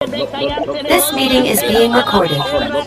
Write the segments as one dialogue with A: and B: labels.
A: This meeting is being recorded.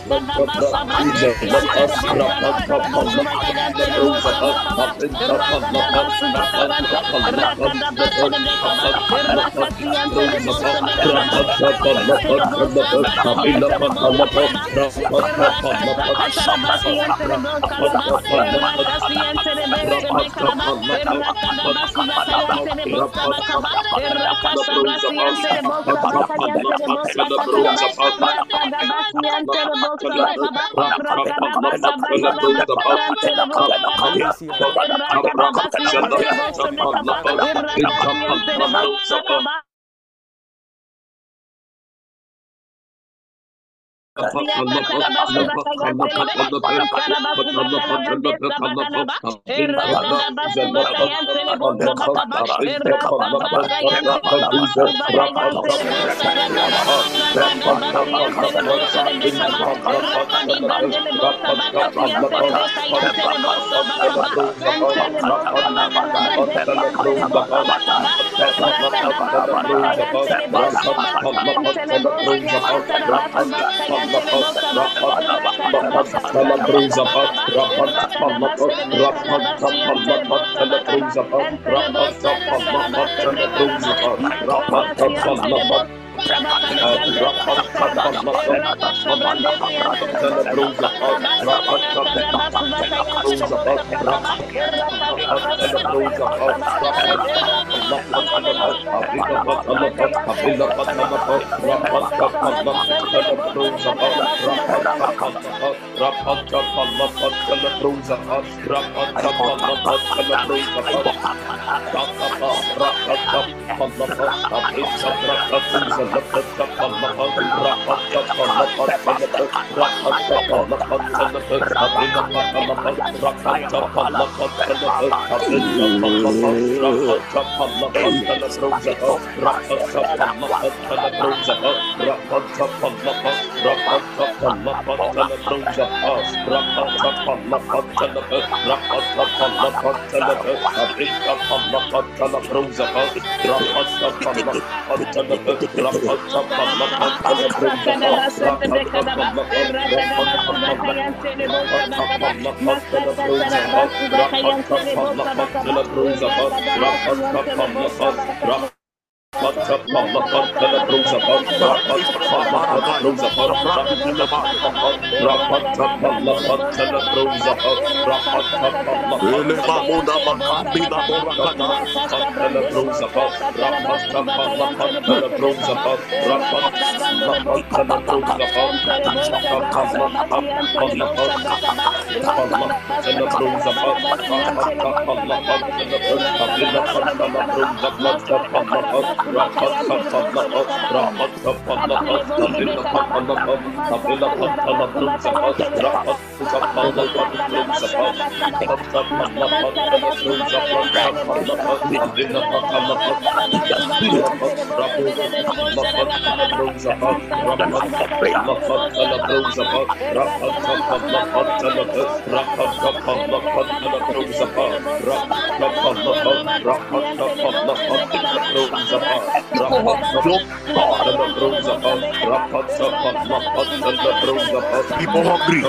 B: People hungry.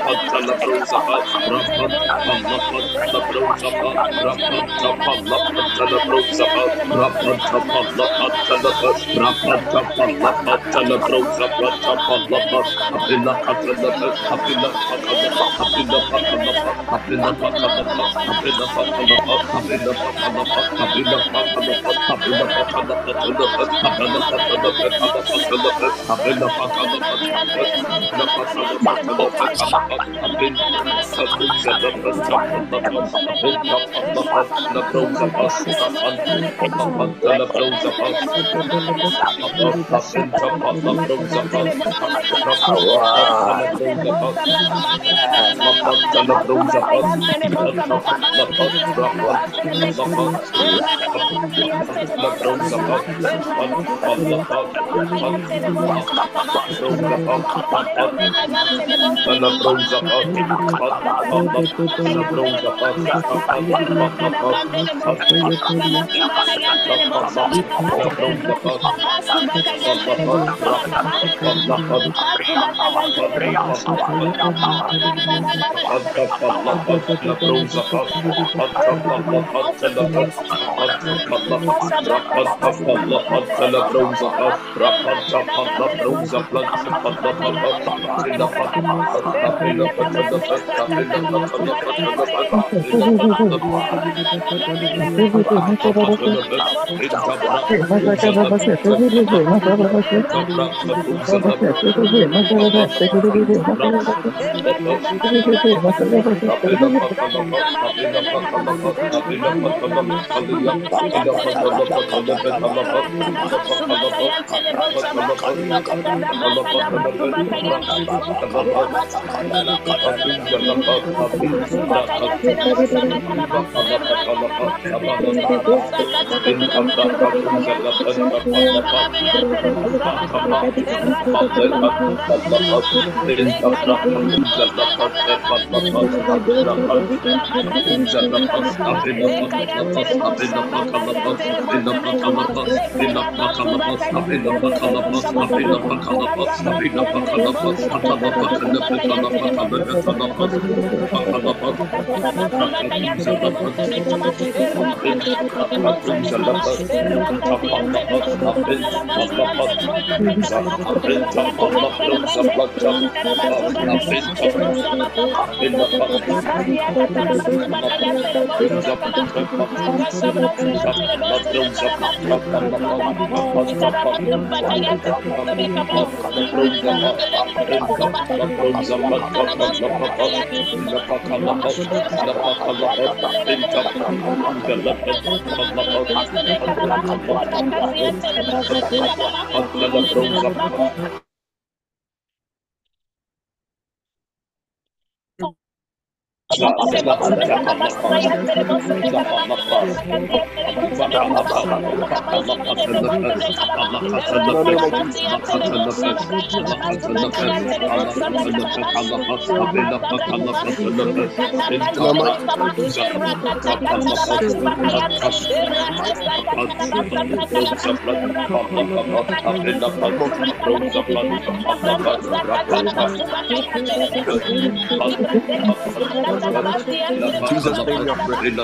B: Jesus' name we are praying.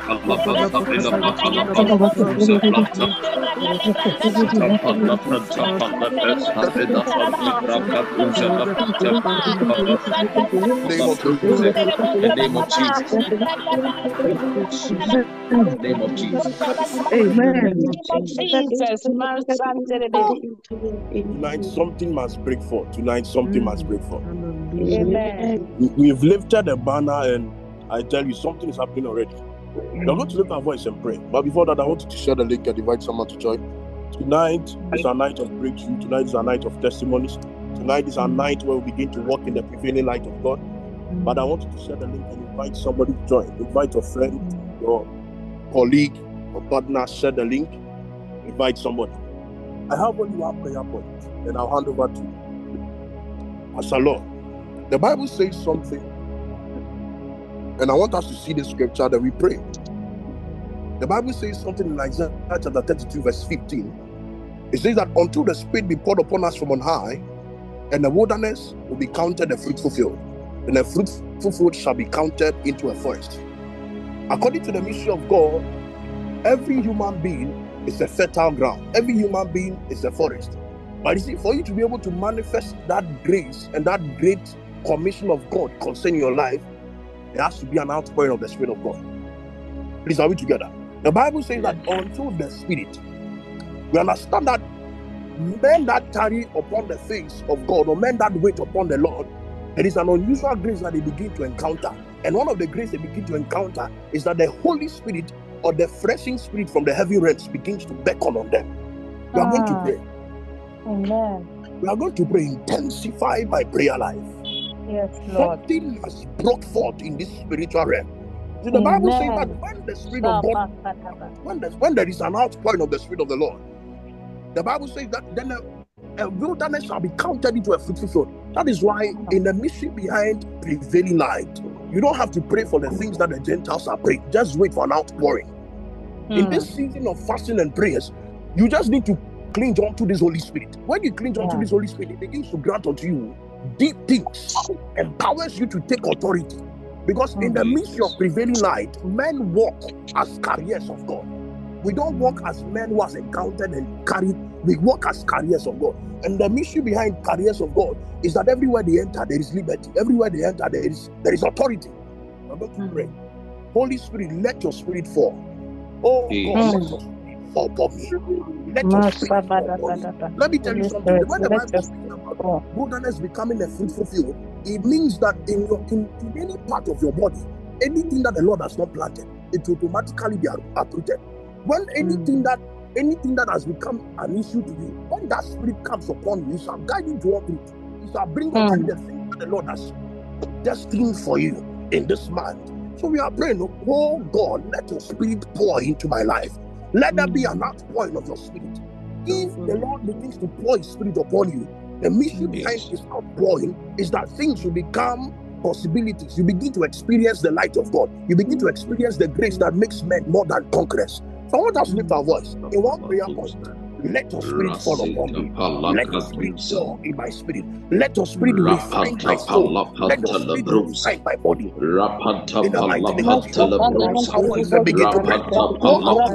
B: The name of Jesus. The name of Jesus.
A: Amen.
C: Tonight something must break forth. Tonight something must break forth.
A: Amen.
C: We've lifted a banner and I tell you something is happening already. We're going to lift our voice and pray. But before that, I want you to share the link and invite someone to join. Tonight is a night of breakthrough. Tonight is a night of testimonies. Tonight is a night where we begin to walk in the prevailing light of God. But I want you to share the link and invite somebody to join. Invite a friend, your colleague, or partner. Share the link. Invite somebody. I have only one prayer point, and I'll hand over to Pastor Lord. The Bible says something, and I want us to see the scripture that we pray. The Bible says something in Isaiah chapter 32, verse 15. It says that until the Spirit be poured upon us from on high, and the wilderness will be counted a fruitful field. and a fruitful field shall be counted into a forest. According to the mystery of God, every human being is a fertile ground. Every human being is a forest. But you see, for you to be able to manifest that grace and that great commission of God concerning your life, there has to be an outpouring of the Spirit of God. Please, are we together? The Bible says that until the Spirit, we understand that men that tarry upon the face of God, or men that wait upon the Lord, there is an unusual grace that they begin to encounter. And one of the grace they begin to encounter is that the Holy Spirit, or the freshing spirit from the heavy realms, begins to beckon on them. We are going to pray.
A: Amen.
C: We are going to pray. Intensify my prayer life.
A: Yes, Lord.
C: Something has brought forth in this spiritual realm. See, the Bible says that when the Spirit of God, when there is an outpouring of the Spirit of the Lord, the Bible says that then a wilderness shall be counted into a fruitful field. That is why in the mystery behind prevailing light, you don't have to pray for the things that the Gentiles are praying. Just wait for an outpouring. In this season of fasting and prayers, you just need to cling on to this Holy Spirit. When you cling on to this Holy Spirit, it begins to grant unto you deep things, empowers you to take authority. Because in the mystery of prevailing light, men walk as carriers of God. We don't walk as men who has encountered and carried. We walk as carriers of God. And the mystery behind carriers of God is that everywhere they enter, there is liberty. Everywhere they enter, there is authority. I'm going to pray. Holy Spirit, let your spirit fall. Oh God, let your spirit fall upon me. Let your spirit fall upon me. Let me tell you something. When the Bible speaks about wilderness becoming a fruitful field, it means that in any part of your body, anything that the Lord has not planted, it will automatically be uprooted. When anything that has become an issue to you, when that spirit comes upon you, it shall guide you to all truth. It shall bring unto you the things that the Lord has destined for you in this month. So we are praying, oh God, let your spirit pour into my life. Let there be an outpouring of your spirit. If the Lord begins to pour his spirit upon you, the mission behind his outpouring is that things will become possibilities. You begin to experience the light of God. You begin to experience the grace that makes men more than conquerors. So I want us to lift our voice in one prayer point. Let your spirit fall upon me. Let your spirit fall in my spirit. Let your spirit refine my soul. Let your spirit refine my body. In the mighty name of Jesus. Lift our voice and begin to pray. Oh Lord,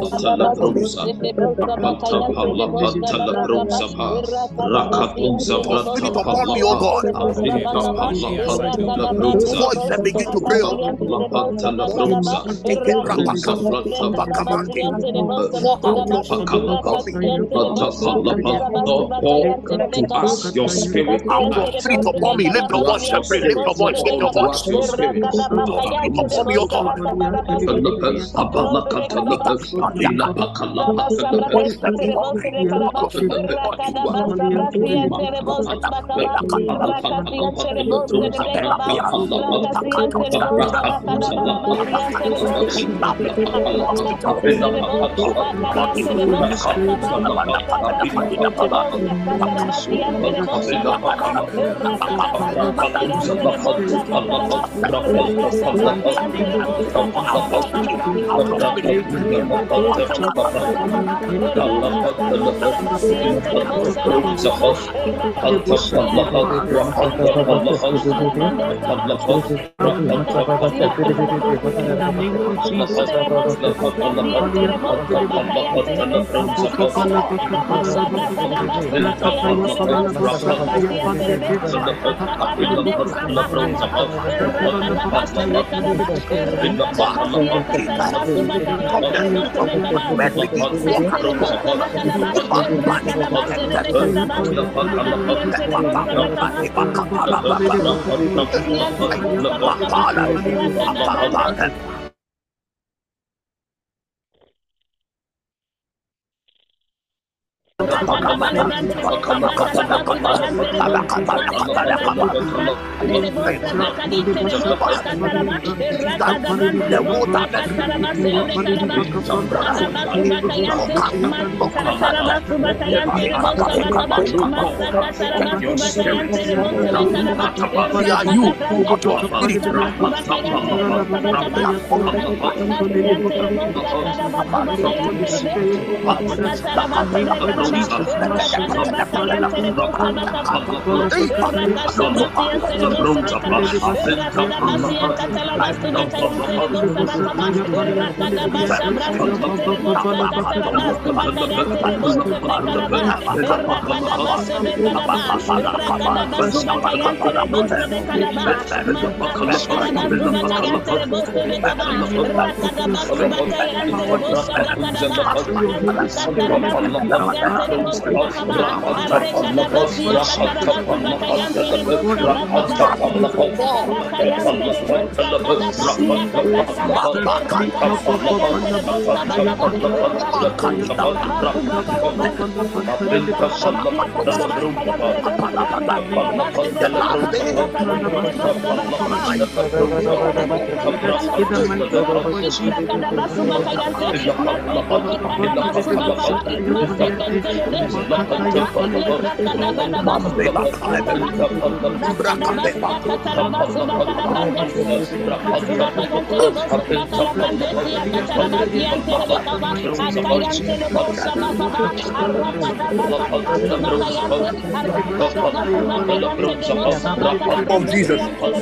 C: spirit upon me, oh God. Lift your voice and begin to pray.
B: Your spirit
C: spirit upon me. Lift your voice and pray. Lift your voice. Lift your voice.
B: Your spirit
C: Upon me, oh God. Of Jesus.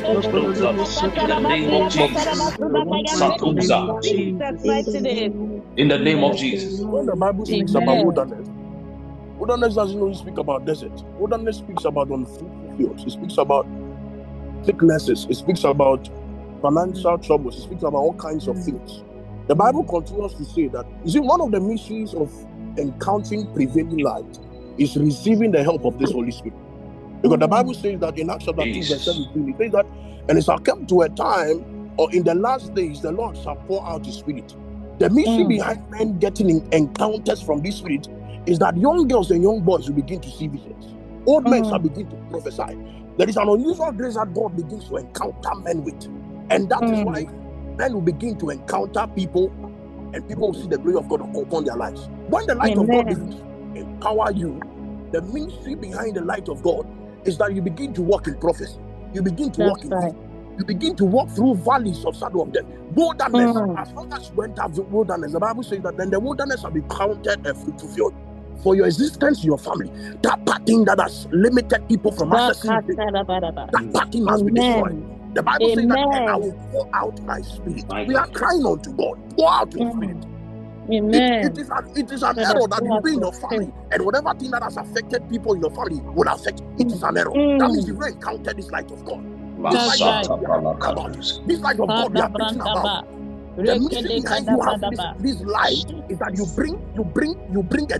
B: In the name of Jesus.
C: When the Bible speaks about wilderness, wilderness doesn't only speak about desert. Wilderness speaks about unfruitful fields. It speaks about sicknesses. It speaks about financial troubles. It speaks about all kinds of things. The Bible continues to say that, you see, one of the mysteries of encountering prevailing light is receiving the help of this Holy Spirit. Because the Bible says that in Acts chapter 2, verse 17, it says that, and it shall come to a time, or in the last days, the Lord shall pour out His Spirit. The mystery behind men getting encounters from this Spirit is that young girls and young boys will begin to see visions. Old men shall begin to prophesy. There is an unusual grace that God begins to encounter men with. And that is why men will begin to encounter people, and people will see the glory of God upon their lives. When the light of God begins to empower you, the ministry behind the light of God is that you begin to walk in prophecy. You begin to walk in faith. You begin to walk through valleys of shadow of death. Wilderness, as long as you went out the wilderness, the Bible says that then the wilderness shall be counted a fruitful field. For your existence, your family, that pattern that has limited people from accessing it, that pattern must be destroyed. The Bible says that, and I will pour out my spirit. We are crying unto God. Pour out your spirit. It is an error that you be in your family, and whatever thing that has affected people in your family will affect. It is an error. That means you've encountered this light of God. This light of God we are preaching about. The mystery behind you having this light is that you bring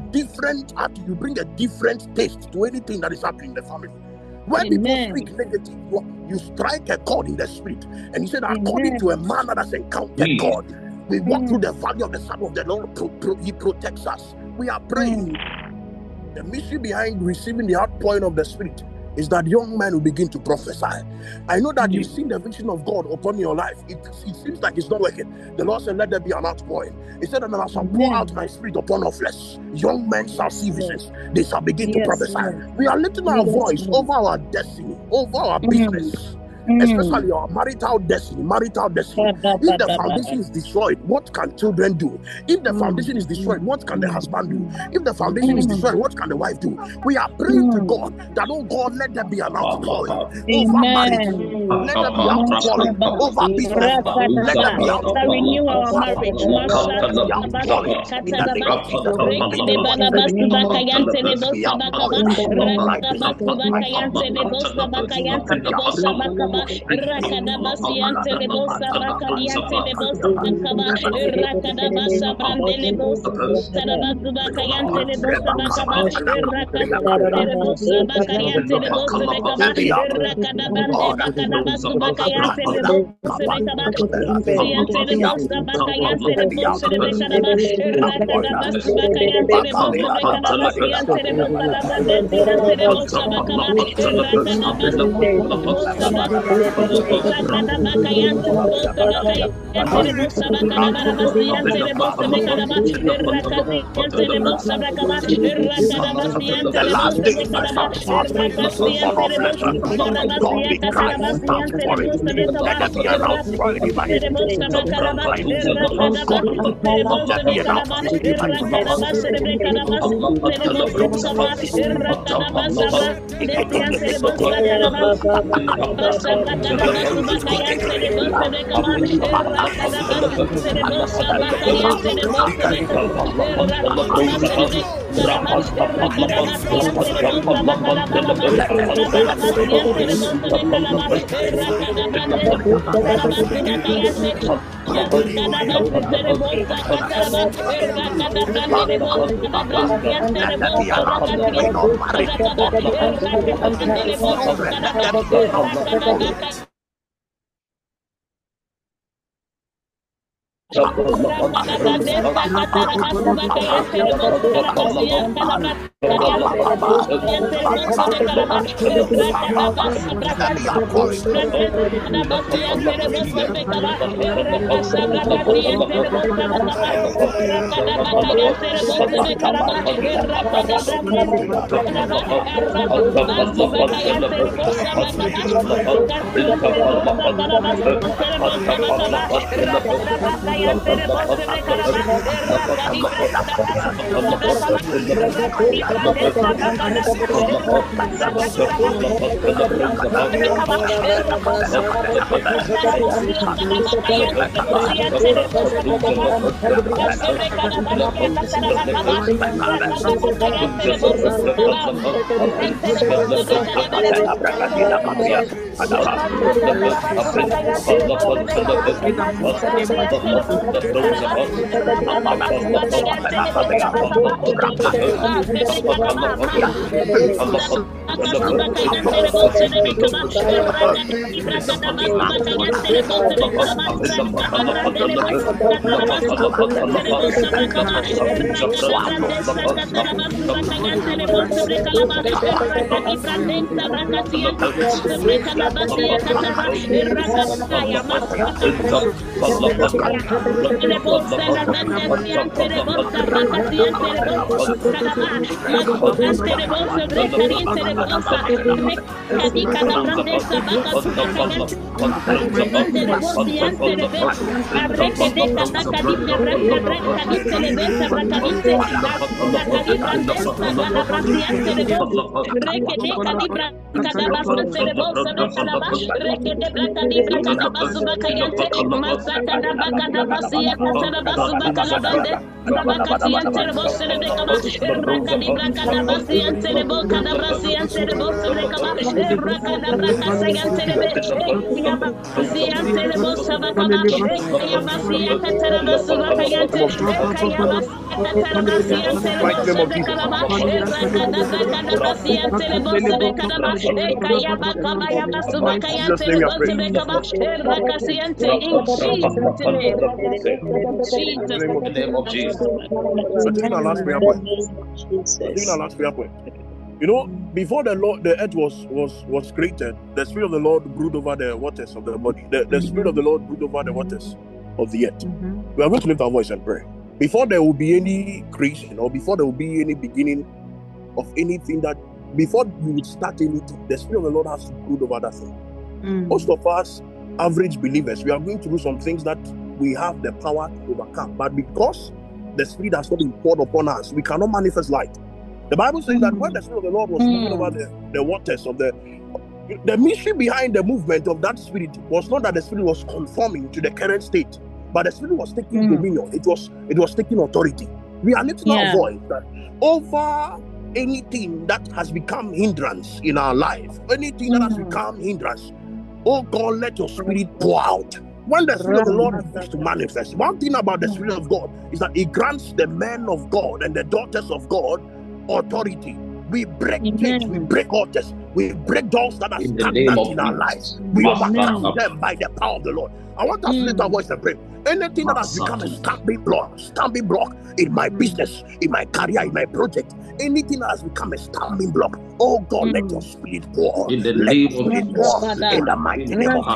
C: a different taste to anything that is happening in the family. When people speak negative, you strike a chord in the spirit, and you said, according to a man that has encountered God, we walk through the valley of the shadow of the Lord. He protects us. We are praying. The mystery behind receiving the outpouring of the Spirit is that young men will begin to prophesy. I know that you've seen the vision of God upon your life. It seems like it's not working. The Lord said, let there be an outpouring. He said, and I shall pour out my spirit upon all flesh. Young men shall see visions. They shall begin to prophesy. We are lifting our voice over our destiny, over our business. Especially our marital destiny. If the foundation is destroyed, what can children do? If the foundation is destroyed, what can the husband do? If the foundation is destroyed, what can the wife do? We are praying to God that, oh God, let there be an outpouring over marriage. Let there be an outpouring over business. Let there be an outpouring.
D: Renew our marriage. Rakadabasiante lebosa bakaliante lebosa bakaba rakadabasa brandele bosa bakayante lebosa bakaba rakadabasa lebosa bakayante lebosa bakaba rakadabande bakadabasu bakayante lebosa bakaba rakadabasiante lebosa bakayante lebosa bakaba rakadabasu bakayante lebosa bakadabasiante lebosa bakadabasiante lebosa bakaba
C: outpouring. Let there be an outpouring in my kingdom. Let there be an outpouring in my You know, before the earth was created, the Spirit of the Lord brooded over the waters of the body. The Spirit of the Lord brooded over the waters of the earth. We are going to lift our voice and pray. Before there will be any creation, or before there will be any beginning of anything, that before you would start anything, the Spirit of the Lord has to brood over that thing. Most of us, average believers, we are going through some things that we have the power to overcome. But because the Spirit has not been poured upon us, we cannot manifest light. The Bible says that when the Spirit of the Lord was moving over the waters of the mystery behind the movement of that Spirit was not that the Spirit was conforming to the current state, but the Spirit was taking dominion. It was taking authority. We are lifting our voice that over anything that has become hindrance in our life, anything that has become hindrance, oh God, let your Spirit pour out. When the Spirit of the Lord begins to manifest, one thing about the Spirit of God is that it grants the men of God and the daughters of God authority. We break gates, we break altars, we break doors that are stagnant in our lives. We overcome them by the power of the Lord. I want us to lift our voice and pray. Anything that has become a stumbling block in my business, in my career, in my project, anything that has become a stumbling block, oh God, let your Spirit pour.
B: In the name of Jesus.
C: In the mighty name of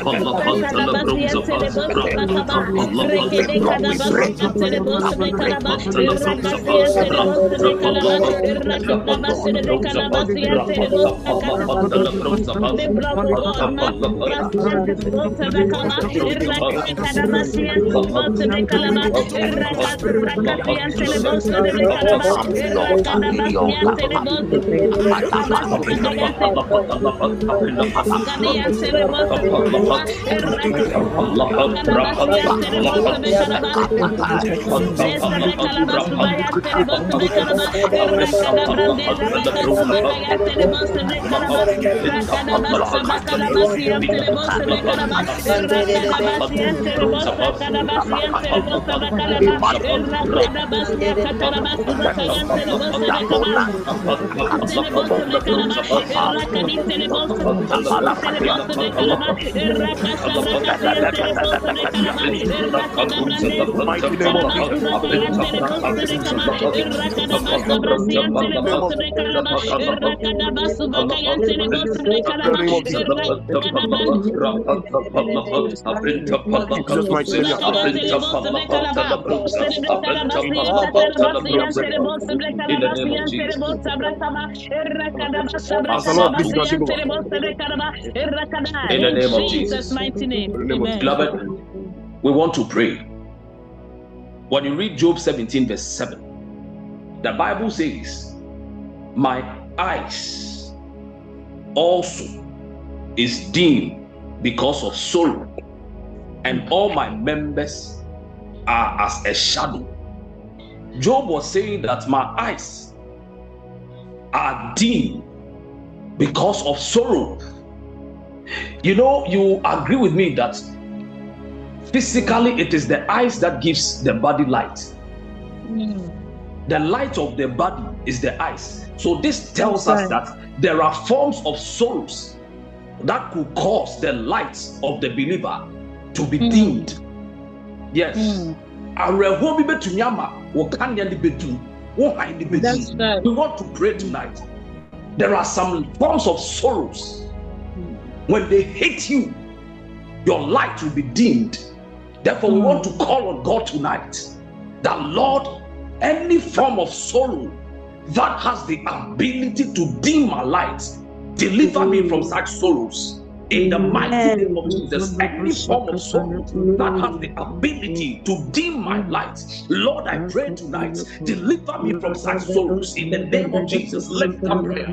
B: In the name of Jesus,
D: mighty name.
B: Beloved, we want to pray. When you read Job 17 verse 7, the Bible says, my eyes also is dim because of sorrow, and all my members are as a shadow. Job was saying that my eyes are dim because of sorrow. You know, you agree with me that physically it is the eyes that gives the body light. The light of the body is the eyes. So this tells us that there are forms of sorrows that could cause the light of the believer to be dimmed. Yes. We want to pray tonight. There are some forms of sorrows. When they hit you, your light will be dimmed. Therefore, we want to call on God tonight that, Lord, any form of sorrow that has the ability to dim my light, deliver me from such sorrows. In the mighty name of Jesus, any form of sorrow that has the ability to dim my light, Lord, I pray tonight, deliver me from such sorrows. In the name of Jesus, lift up prayer.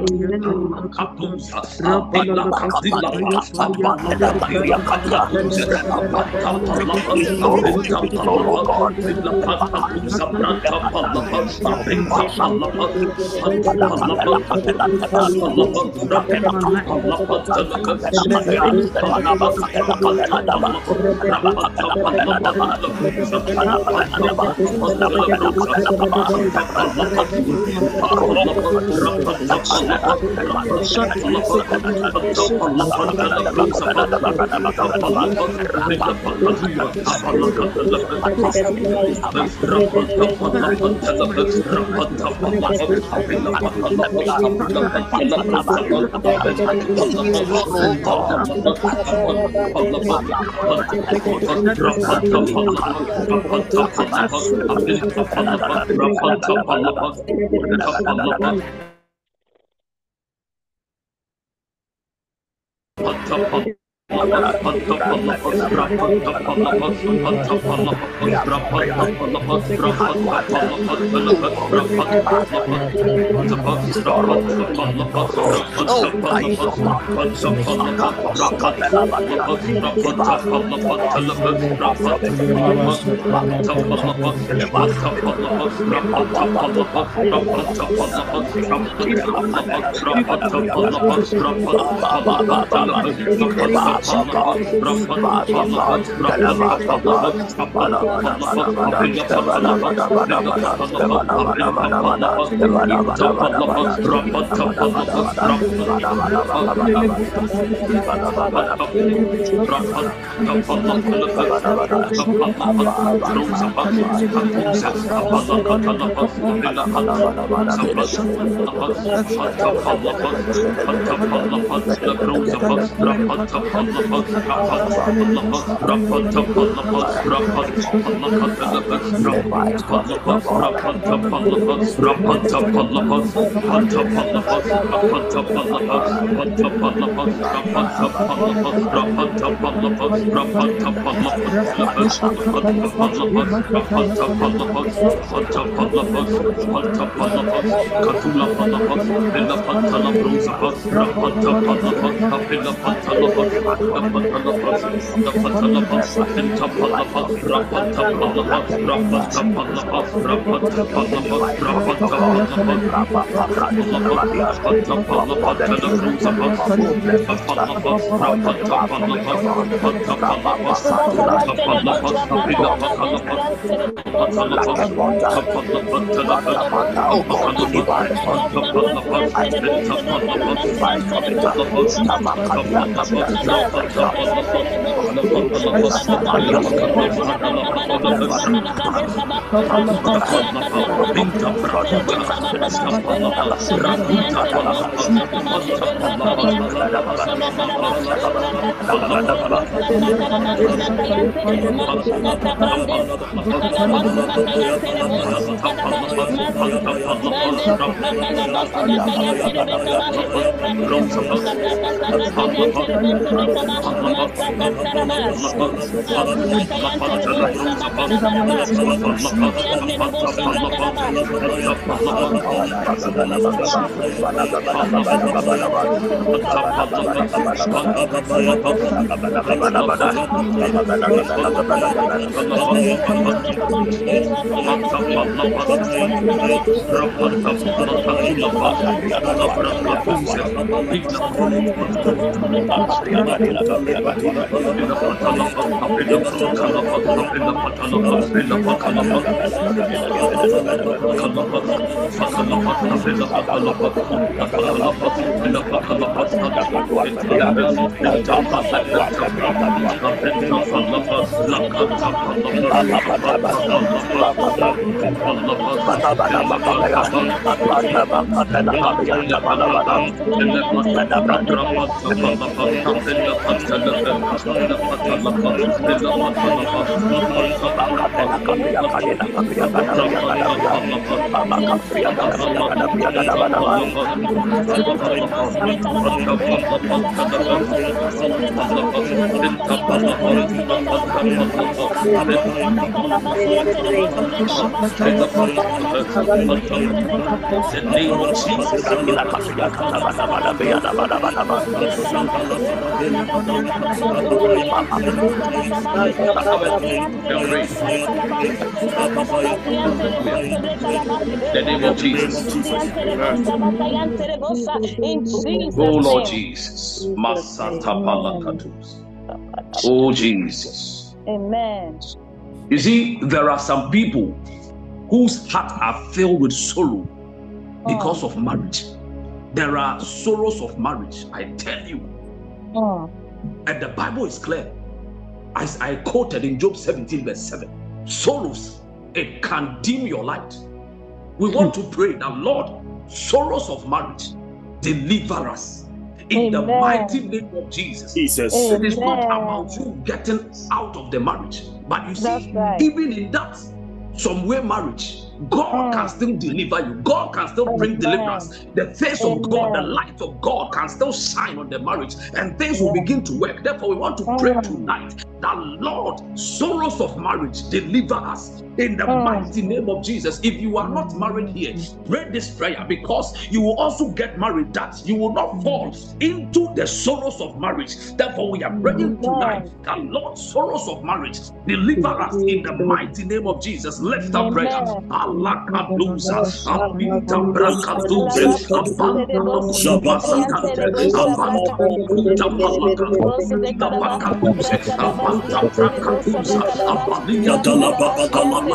B: The name of Jesus. Oh Lord Jesus. Oh Jesus.
A: Amen.
B: You see, there are some people whose hearts are filled with sorrow because of marriage. There are sorrows of marriage, I tell you. And the Bible is clear. As I quoted in Job 17 verse 7, sorrows, it can dim your light. We want to pray that, Lord, sorrows of marriage, deliver us in the mighty name of Jesus. It is not about you getting out of the marriage, but you see, even in that, some way marriage, God can still deliver you. God can still bring deliverance. The face of God, the light of God can still shine on the marriage, and things will begin to work. Therefore, we want to pray tonight that, Lord, sorrows of marriage, deliver us in the mighty name of Jesus. If you are not married here, pray this prayer, because you will also get married, that you will not fall into the sorrows of marriage. Therefore, we are praying tonight that, Lord, sorrows of marriage, deliver us in the mighty name of Jesus. Lift up prayer. Allah kaduza, abinta brakaduze, abanta basakante, abanta kuta malakaduze, abakaduze, abanta brakaduza, abaliya dalaba kalama.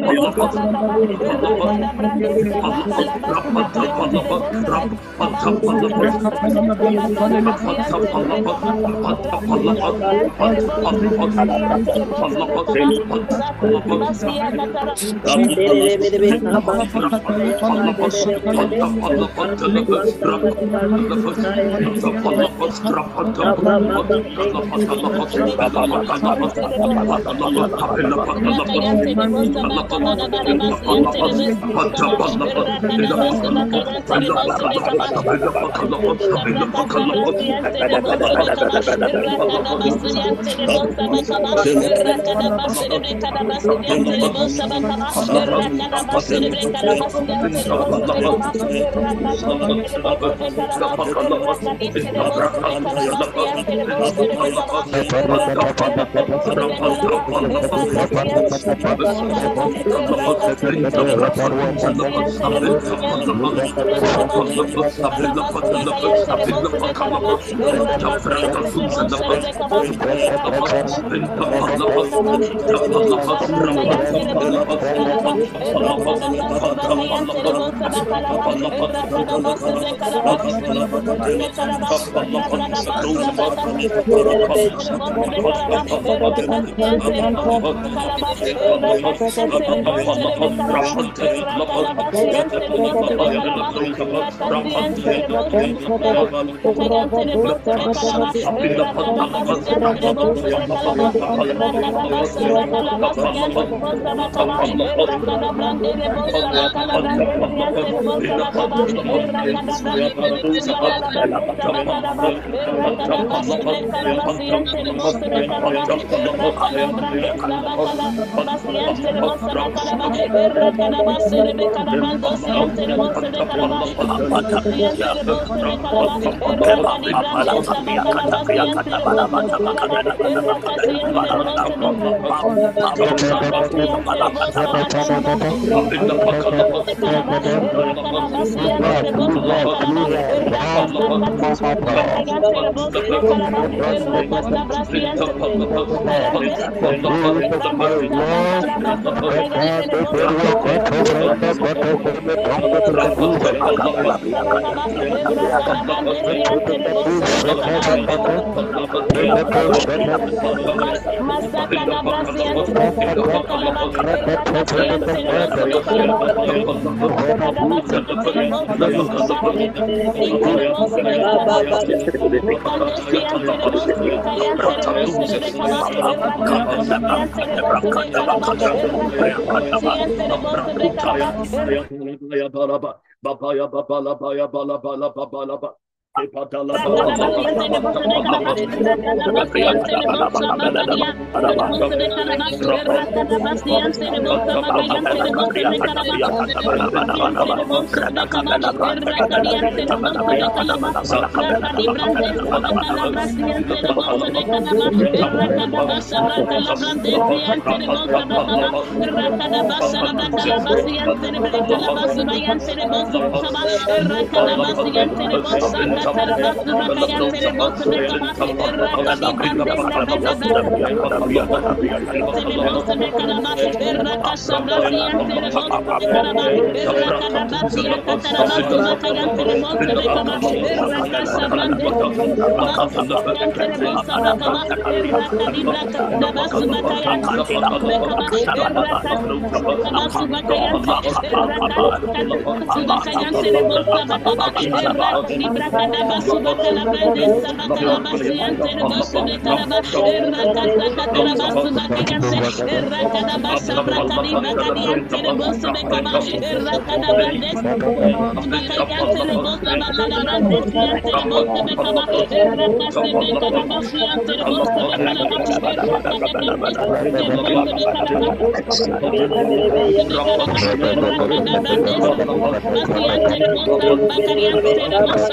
D: Rakada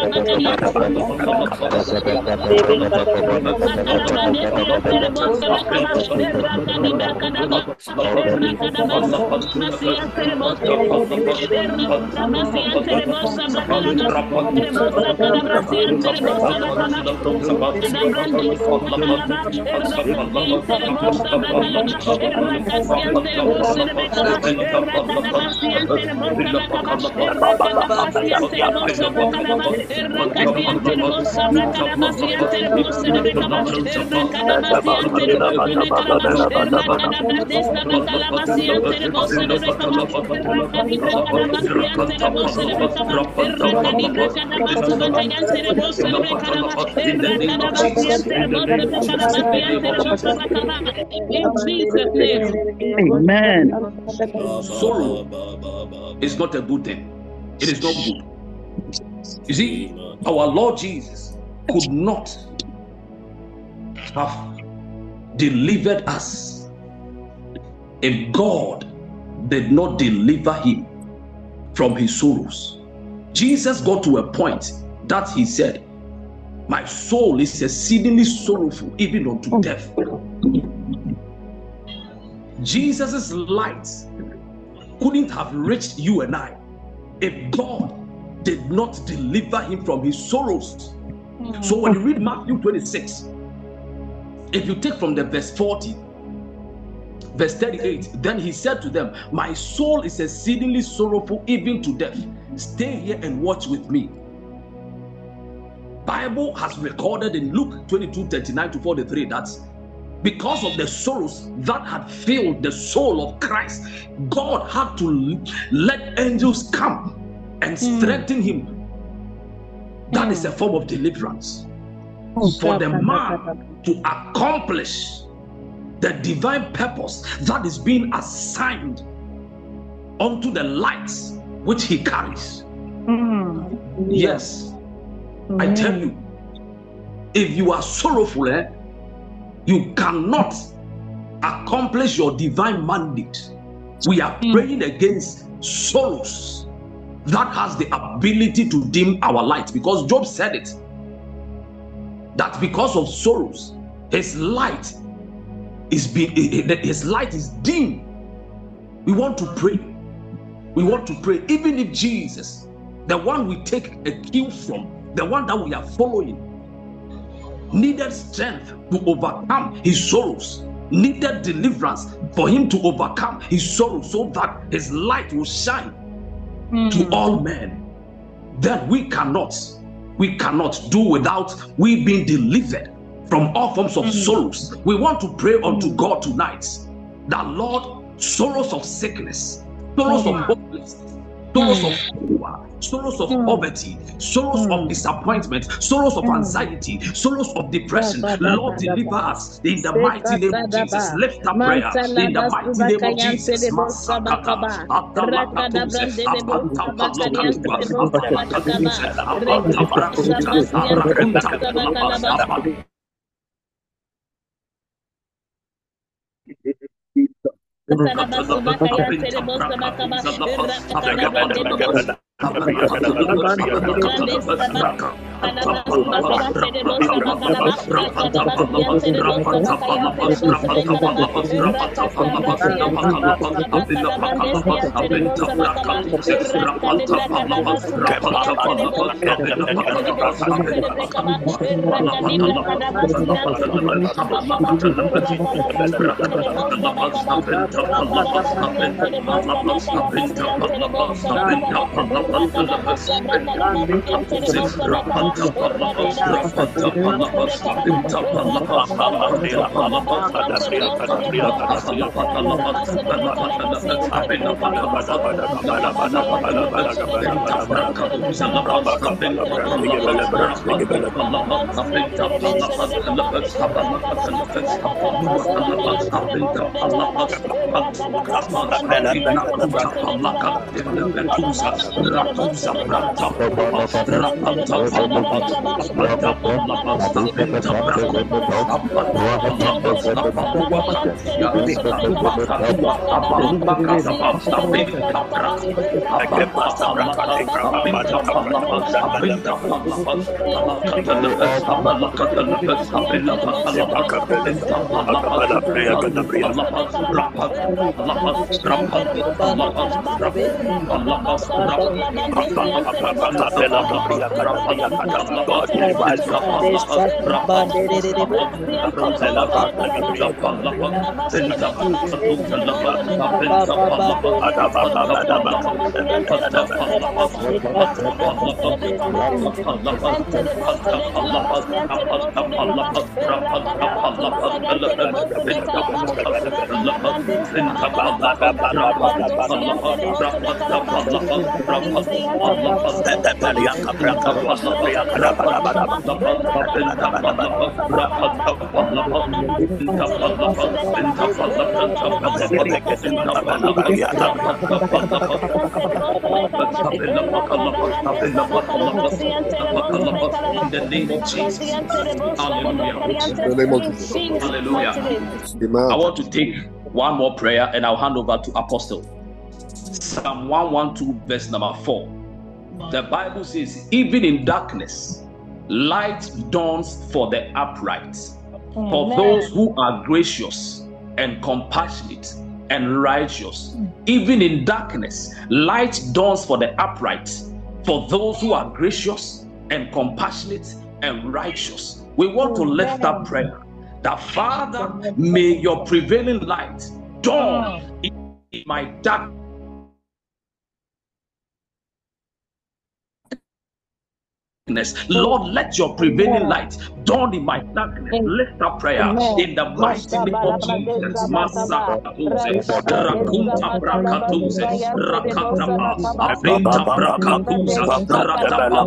E: Amen.
B: Sorrow is not a good thing. It is not good. You see, our Lord Jesus could not have delivered us if God did not deliver him from his sorrows. Jesus got to a point that he said, my soul is exceedingly sorrowful, even unto death. Jesus' light couldn't have reached you and I if God did not deliver him from his sorrows. So when you read Matthew 26, if you take from the verse 40, verse 38, then he said to them, my soul is exceedingly sorrowful, even to death. Stay here and watch with me. Bible has recorded in Luke 22:39-43 that because of the sorrows that had filled the soul of Christ, God had to let angels come and strengthen him. That is a form of deliverance. For the man to accomplish the divine purpose that is being assigned unto the lights which he carries. Yes, I tell you, if you are sorrowful, you cannot accomplish your divine mandate. We are praying against sorrows that has the ability to dim our light, because Job said it, that because of sorrows his light is dim. We want to pray. We want to pray. Even if Jesus, the one we take a cue from, the one that we are following, needed strength to overcome his sorrows, needed deliverance for him to overcome his sorrows, so that his light will shine to all men, then we cannot do without we being delivered from all forms of sorrows. We want to pray unto God tonight that, Lord, sorrows of sickness, sorrows of hopelessness, sorrows of power, sorrows of poverty, sorrows of disappointment, sorrows of anxiety, sorrows of depression, Lord, deliver us in the mighty name of Jesus. Lift up prayer in the mighty name of Jesus. In the name of Jesus. Hallelujah.
C: In the name of Jesus.
B: Hallelujah.
C: Amen.
B: I want to take one more prayer and I'll hand over to Apostle. Psalm 112, verse number 4. The Bible says, even in darkness, light dawns for the upright. For those who are gracious and compassionate and righteous. Even in darkness, light dawns for the upright. For those who are gracious and compassionate and righteous. We want to lift up prayer that, Father, may your prevailing light dawn in my dark. Lord, let your prevailing light dawn in my darkness. Lift up prayer in the mighty name of Jesus. Rakunta brakatuze, rakatapa, abinta brakatuza, ratapa,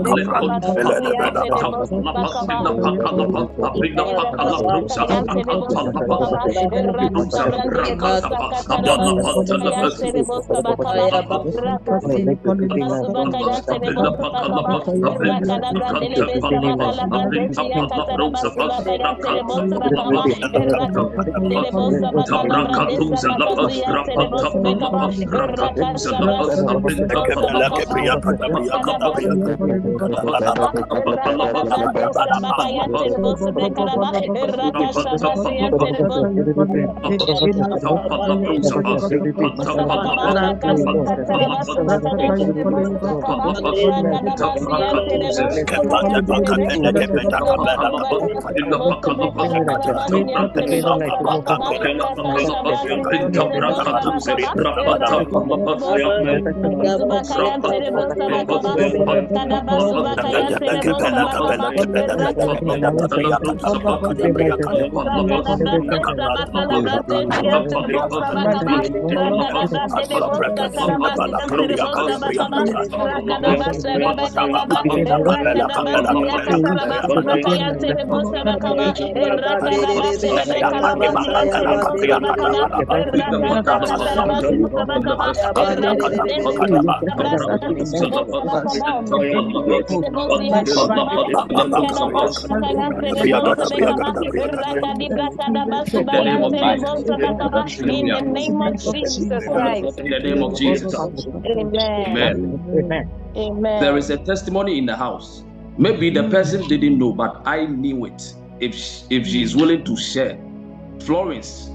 D: In the name of Jesus Christ.
B: In the name of Jesus.
D: Amen. Amen.
B: There is a testimony in the house. Maybe the person didn't know, but I knew it. If she is willing to share, Florence,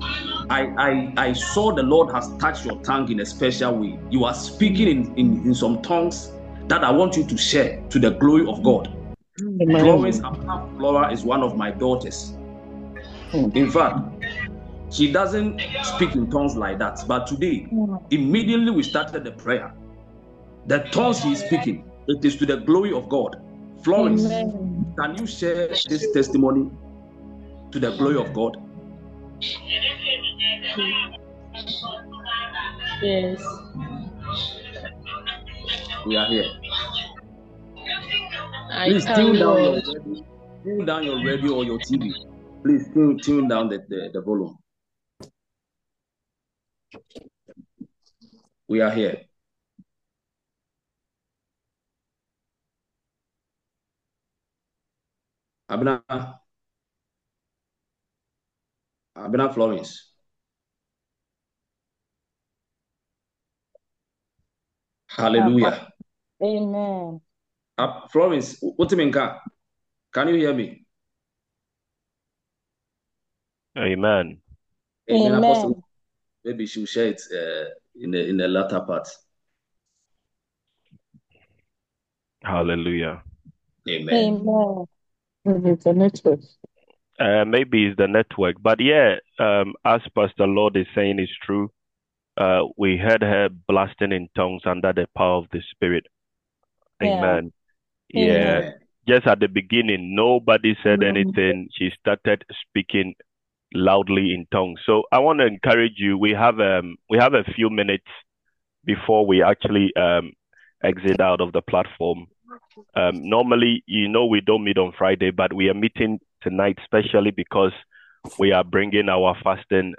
B: I saw the Lord has touched your tongue in a special way. You are speaking in some tongues that I want you to share to the glory of God. Florence Flora is one of my daughters. In fact, she doesn't speak in tongues like that. But today, immediately we started the prayer. The tongues she is speaking, it is to the glory of God. Florence, can you share this testimony to the glory of God?
D: Yes.
B: We are here.
D: Please
B: tune down your radio or your TV. Please tune down the volume. We are here. Abena Florence. Hallelujah.
D: Amen.
B: Florence, what do you mean? Can you hear me?
E: Amen.
B: Amen.
D: Amen.
B: Apostle, maybe she'll share it in the latter part.
E: Hallelujah.
B: Amen.
D: Amen.
A: It's a network.
E: Maybe it's the network, but yeah, as Pastor Lord is saying, is true. We heard her blasting in tongues under the power of the Spirit.
D: Yeah.
E: Amen. Yeah.
B: Amen.
E: Just at the beginning, nobody said anything. She started speaking loudly in tongues. So I want to encourage you. We have a few minutes before we actually exit out of the platform. Normally, we don't meet on Friday, but we are meeting tonight, especially because we are bringing our fasting.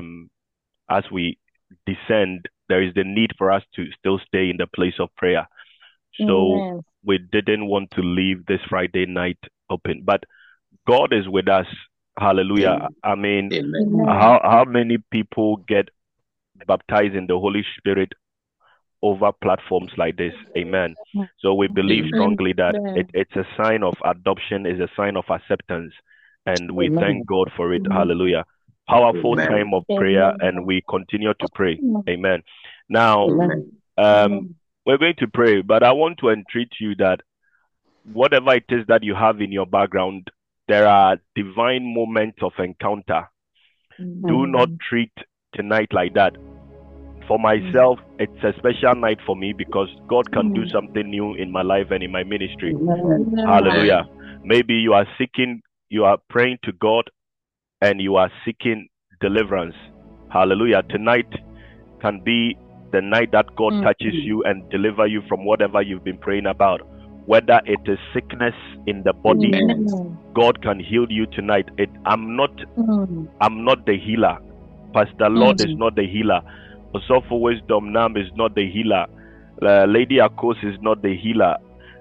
E: As we descend, there is the need for us to still stay in the place of prayer. So
D: Amen.
E: we didn't want to leave this Friday night open, but God is with us. Hallelujah. I mean,
B: Amen.
E: how many people get baptized in the Holy Spirit over platforms like this? Amen. So we believe strongly that it's a sign of adoption, is a sign of acceptance, and we thank God for it. Hallelujah. Powerful
B: Amen.
E: time of prayer, and we continue to pray. Amen. Now, we're going to pray, but I want to entreat you that whatever it is that you have in your background, there are divine moments of encounter. Do not treat tonight like that. For myself, it's a special night for me because God can do something new in my life and in my ministry. Hallelujah. Maybe you are praying to God and you are seeking deliverance. Hallelujah. Tonight can be the night that God touches you and deliver you from whatever you've been praying about. Whether it is sickness in the body, God can heal you tonight. I'm not the healer. Pastor Lord is not the healer. Osofo Wisdom Nam is not the healer. Lady Akos is not the healer.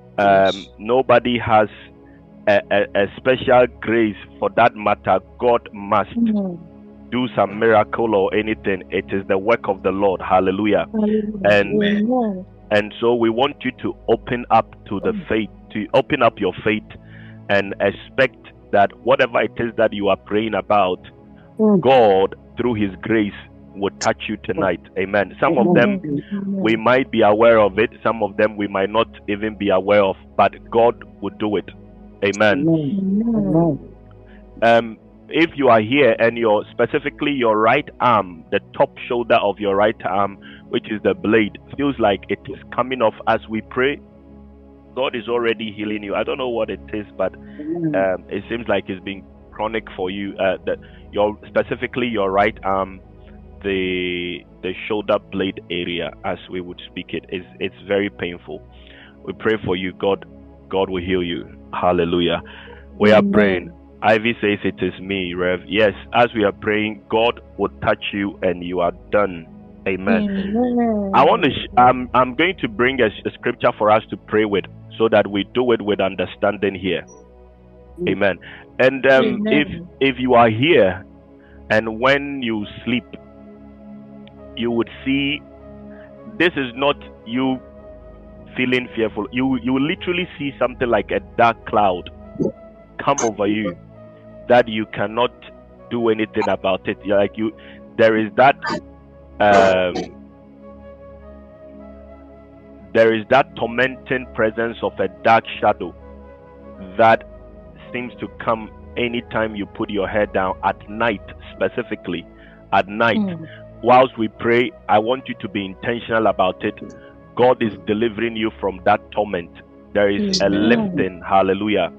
E: Nobody has a special grace for that matter. God must do some miracle or anything. It is the work of the Lord. Hallelujah. And so we want you to open up to the faith, to open up your faith and expect that whatever it is that you are praying about, God, through His grace, will touch you tonight. Amen. Some of them we might be aware of it, some of them we might not even be aware of, but God will do it. Amen. If you are here and specifically your right arm, the top shoulder of your right arm, which is the blade, feels like it is coming off as we pray, God is already healing you. I don't know what it is, but it seems like it's been chronic for you. Specifically your right arm, the shoulder blade area, as we would speak it's very painful. We pray for you. God will heal you. Hallelujah. We are praying. Ivy says it is me, Rev. Yes, as we are praying, God will touch you and you are done. Amen. I'm going to bring a scripture for us to pray with, so that we do it with understanding here. Amen. And if you are here and when you sleep, you would see this is not you feeling fearful. You literally see something like a dark cloud come over you that you cannot do anything about it. There is that tormenting presence of a dark shadow that seems to come anytime you put your head down at night. Specifically at night, whilst we pray, I want you to be intentional about it. God is delivering you from that torment. There is a lifting. Hallelujah.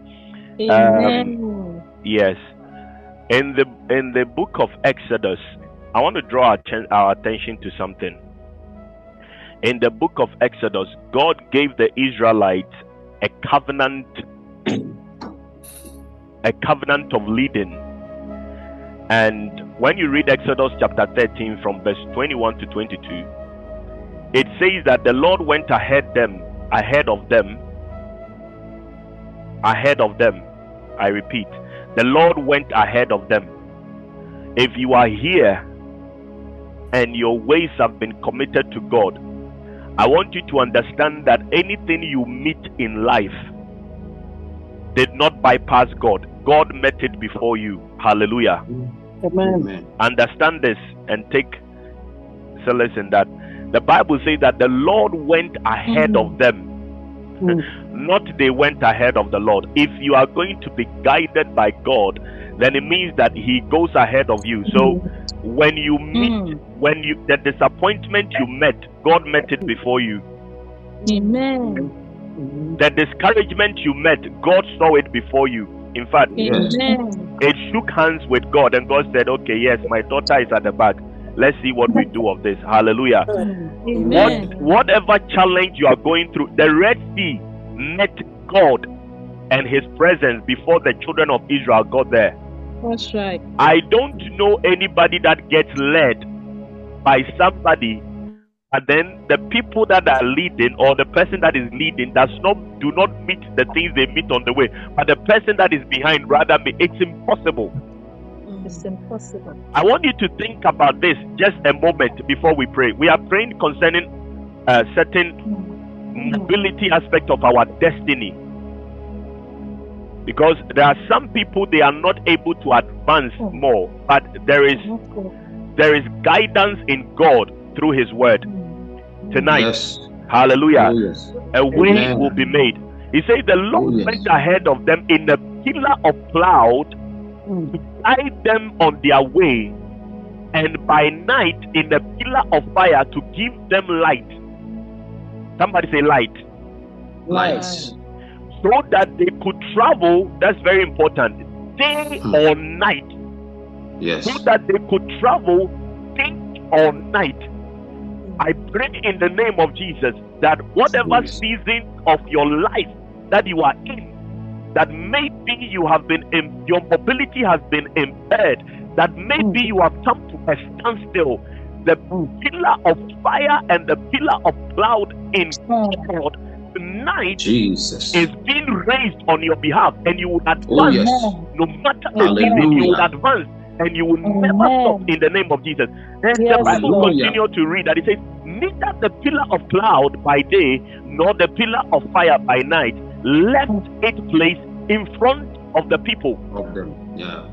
E: Yes. In the book of Exodus, I want to draw our attention to something. In the book of Exodus, God gave the Israelites a covenant of leading. And when you read Exodus chapter 13 from verse 21 to 22, it says that the Lord went ahead of them, I repeat, the Lord went ahead of them. If you are here and your ways have been committed to God, I want you to understand that anything you meet in life did not bypass God. God met it before you. Hallelujah.
A: Amen.
E: Understand this and take solace in that. The Bible says that the Lord went ahead of them. Not they went ahead of the Lord. If you are going to be guided by God, then it means that He goes ahead of you. So when you meet, the disappointment you met, God met it before you.
D: Amen.
E: The discouragement you met, God saw it before you. In fact,
D: Amen.
E: it shook hands with God, and God said, okay, yes, my daughter is at the back. Let's see what we do of this. Hallelujah.
D: Amen.
E: Whatever challenge you are going through, the Red Sea met God and His presence before the children of Israel got there.
D: That's right.
E: I don't know anybody that gets led by somebody, and then the people that are leading, or the person that is leading, do not meet the things they meet on the way, but the person that is behind rather it's impossible.
D: It's impossible.
E: I want you to think about this just a moment before we pray. We are praying concerning certain mobility aspect of our destiny, because there are some people, they are not able to advance more, but there is guidance in God through His word. Tonight, hallelujah, a way will be made. He says the Lord went ahead of them in a pillar of cloud to guide them on their way, and by night in a pillar of fire to give them light. Somebody say light.
B: Light.
E: So that they could travel, that's very important, day or night.
B: Yes.
E: So that they could travel day or night. I pray in the name of Jesus that whatever season of your life that you are in, that maybe you have been your mobility has been impaired, that maybe you have come to a standstill, the pillar of fire and the pillar of cloud in God tonight
B: Jesus
E: is being raised on your behalf, and you would advance. No matter the season, you would advance, and you will never stop in the name of Jesus. And the Bible continues to read that it says, neither the pillar of cloud by day nor the pillar of fire by night left its place in front of the people.
B: of them. Yeah.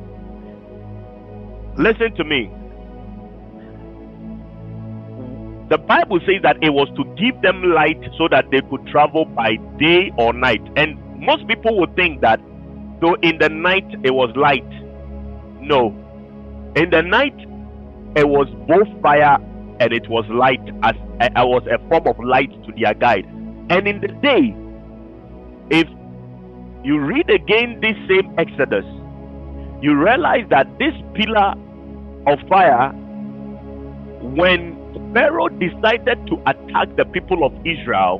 E: Listen to me. The Bible says that it was to give them light so that they could travel by day or night. And most people would think that though in the night it was light. No. In the night it was both fire and it was light, as it was a form of light to their guide. And in the day, if you read again this same Exodus, you realize that this pillar of fire, when Pharaoh decided to attack the people of Israel,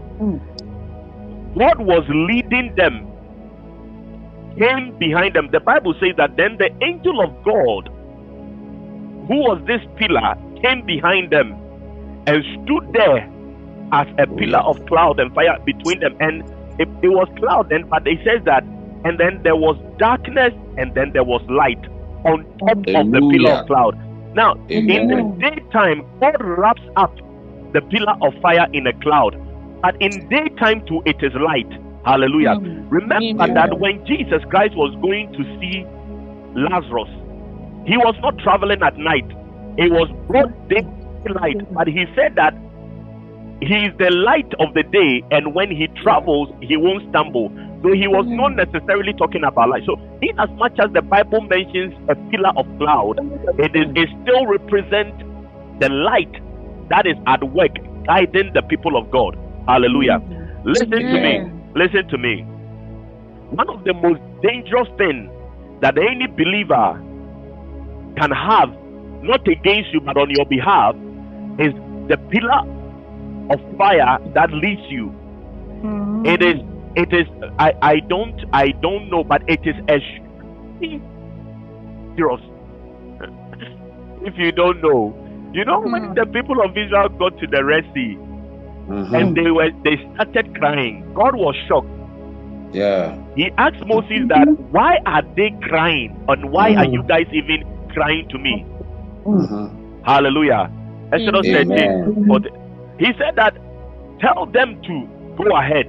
E: God was leading them, came behind them. The Bible says that then the angel of God, who was this pillar, came behind them and stood there as a pillar of cloud and fire between them. And it was cloud, and but it says that, and then there was darkness, and then there was light on top of the pillar of cloud. Now, in the daytime, God wraps up the pillar of fire in a cloud, but in daytime too, it is light. Hallelujah. Remember that when Jesus Christ was going to see Lazarus, He was not traveling at night. It was broad daylight, but He said that He is the light of the day, and when He travels, He won't stumble. So He was not necessarily talking about light. So in as much as the Bible mentions a pillar of cloud, it still represents the light that is at work guiding the people of God. Hallelujah. Listen to me. Listen to me. One of the most dangerous things that any believer can have, not against you but on your behalf, is the pillar of fire that leads you. It is I don't know, but it is a serious. If you don't know, when the people of Israel got to the Red Sea and they started crying, God was shocked.
B: Yeah.
E: He asked Moses that, why are they crying? And why are you guys even crying to me? Hallelujah. Exodus 13. He said that, tell them to go ahead.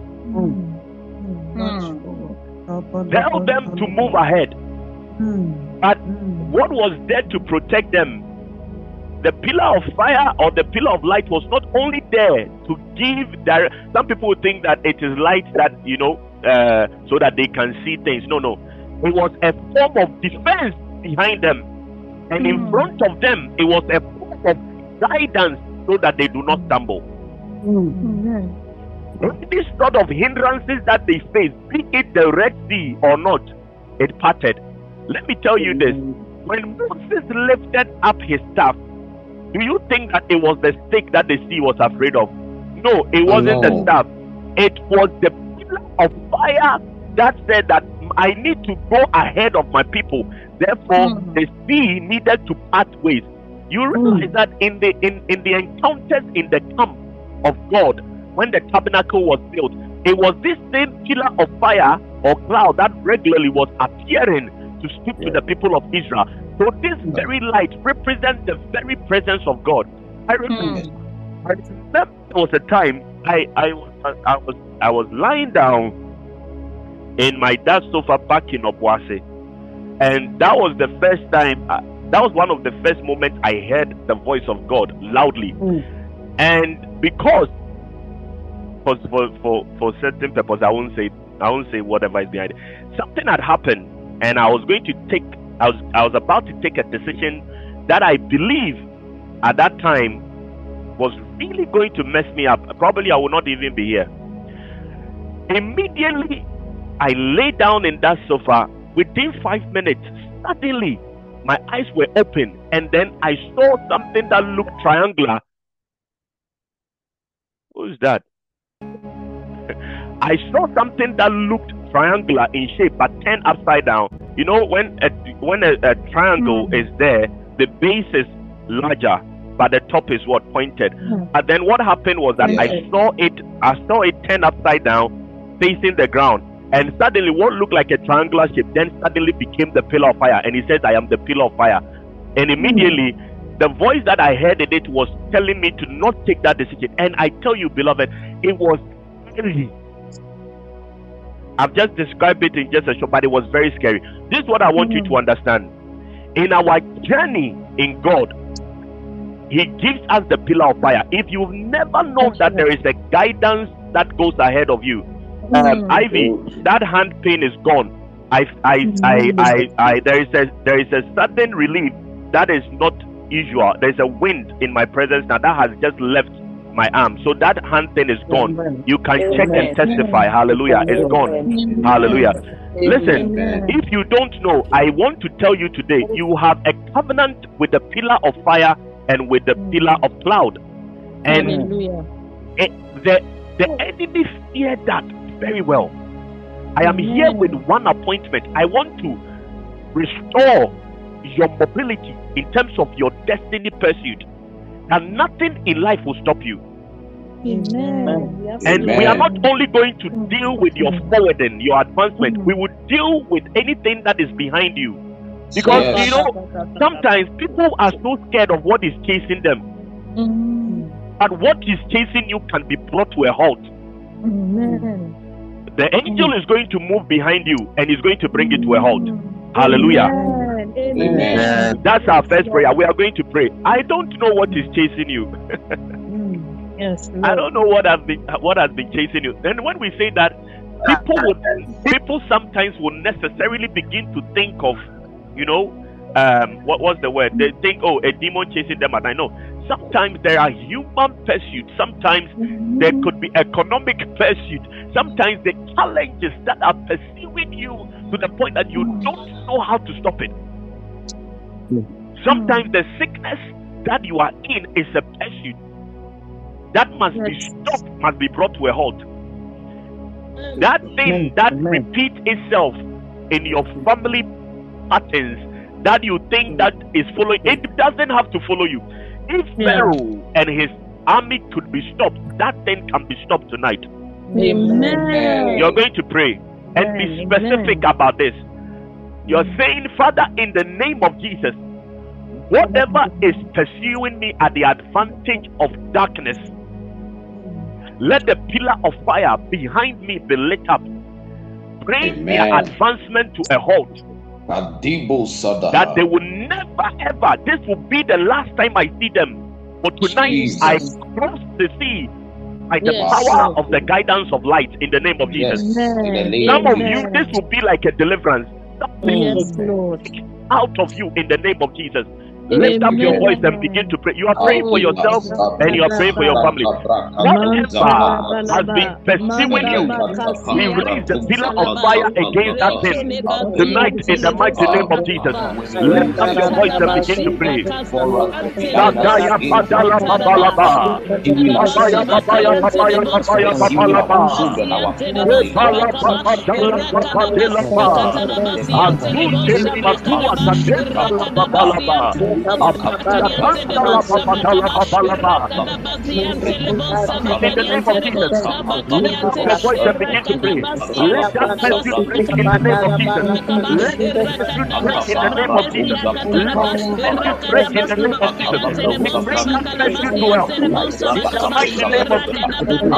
E: Tell them to move ahead. But what was there to protect them? The pillar of fire or the pillar of light was not only there to give direct. Some people think that it is light that, so that they can see things. No. It was a form of defense behind them. And in front of them, it was a form of guidance so that they do not stumble. This sort of hindrances that they face, be it the Red Sea or not, it parted. Let me tell you this. When Moses lifted up his staff, do you think that it was the stick that the sea was afraid of? No, it wasn't the staff. It was the pillar of fire that said that I need to go ahead of my people. Therefore, the sea needed to part ways. You realize that in the encounters in the camp of God, when the tabernacle was built, it was this same pillar of fire or cloud that regularly was appearing to speak to the people of Israel. So this very light represents the very presence of God. I remember there was a time I was lying down in my dad's sofa back in Obuasi, and that was the first time. That was one of the first moments I heard the voice of God loudly, and because for certain purpose, I won't say whatever is behind it. Something had happened, and I was about to take a decision that I believe at that time was really going to mess me up. Probably I will not even be here. Immediately, I lay down in that sofa. Within 5 minutes, suddenly, my eyes were open, and then I saw something that looked triangular. Who's that? I saw something that looked triangular in shape, but turned upside down. You know, when a triangle is there, the base is larger, but the top is what pointed. And then what happened was that I saw it turn upside down, facing the ground, and suddenly what looked like a triangular shape then suddenly became the pillar of fire. And he says, "I am the pillar of fire." And immediately, the voice that I heard in it was telling me to not take that decision. And I tell you, beloved, it was scary. I've just described it in just a short, but it was very scary. This is what I want you to understand. In our journey in God, He gives us the pillar of fire. If you've never known that there is a guidance that goes ahead of you, Ivy, that hand pain is gone. There is a sudden relief that is not usual. There's a wind in my presence now that has just left my arm. So that hand thing is gone. You can check and testify. Hallelujah. It's gone. Hallelujah. Listen, if you don't know, I want to tell you today, you have a covenant with the pillar of fire and with the pillar of cloud. And the enemy feared that very well. I am here with one appointment. I want to restore your mobility in terms of your destiny pursuit, and nothing in life will stop you.
D: Amen.
E: And we are not only going to deal with your forwarding, your advancement, we will deal with anything that is behind you. Because you know, sometimes people are so scared of what is chasing them. But what is chasing you can be brought to a halt. The angel is going to move behind you and is going to bring it to a halt. Hallelujah.
D: Amen.
E: That's our first prayer. We are going to pray. I don't know what is chasing you.
D: Yes,
E: I don't know what has been chasing you. And when we say that, people sometimes will necessarily begin to think of, you know, what was the word? They think, oh, a demon chasing them at night. No. Sometimes there are human pursuits. Sometimes there could be economic pursuit. Sometimes the challenges that are pursuing you to the point that you don't know how to stop it. Sometimes the sickness that you are in is a pursuit that must be stopped, must be brought to a halt. That thing that repeats itself in your family patterns that you think that is following, it doesn't have to follow you. If Pharaoh and his army could be stopped, that thing can be stopped tonight.
D: Amen.
E: You're going to pray and be specific about this. You're saying, Father, in the name of Jesus, whatever is pursuing me at the advantage of darkness, let the pillar of fire behind me be lit up. Bring their advancement to a halt. That they will never ever, this will be the last time I see them. But tonight I cross the sea by the power of the guidance of light in the name of Jesus. Some of you, this will be like a deliverance. Something will take out of you in the name of Jesus. Lift up your voice and begin to pray. You are praying for yourself and you are praying for your family. Whatever has been pursuing you, we release the pillar of fire against that thing tonight in the mighty name of Jesus. Lift up your voice and begin to pray. In the name of Jesus, lift up your voice and begin to pray. Let that person break in the name of Jesus. Let that person break in the name of Jesus. Let that person break in the name of Jesus. We bring that person to help. In the mighty name of Jesus.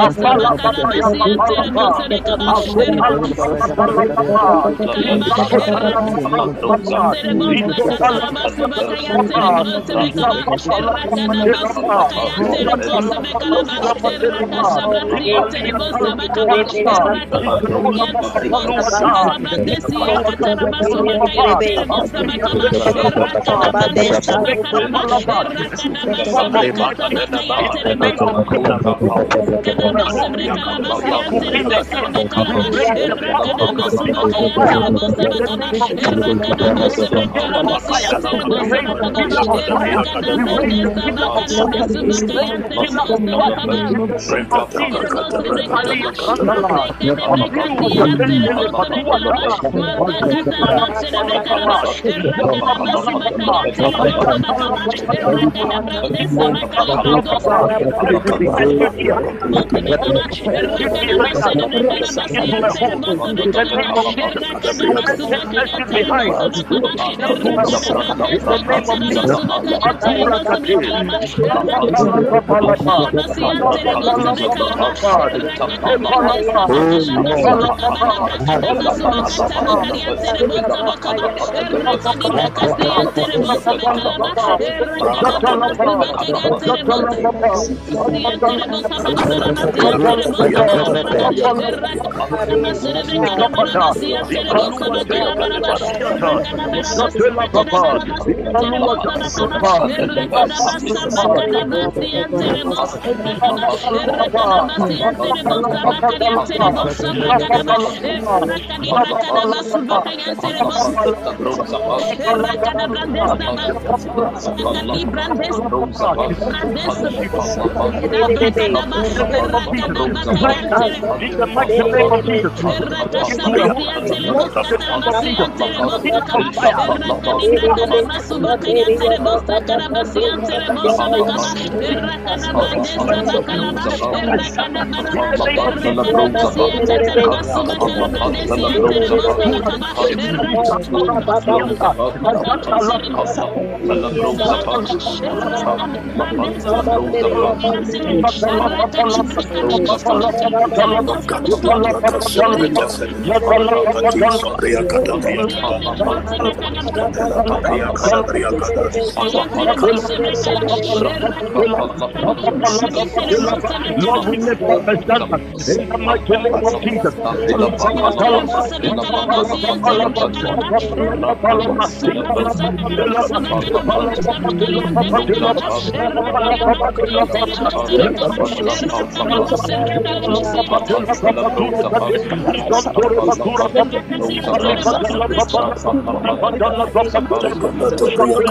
E: Lord, we lift up the standard in the mighty name of Jesus.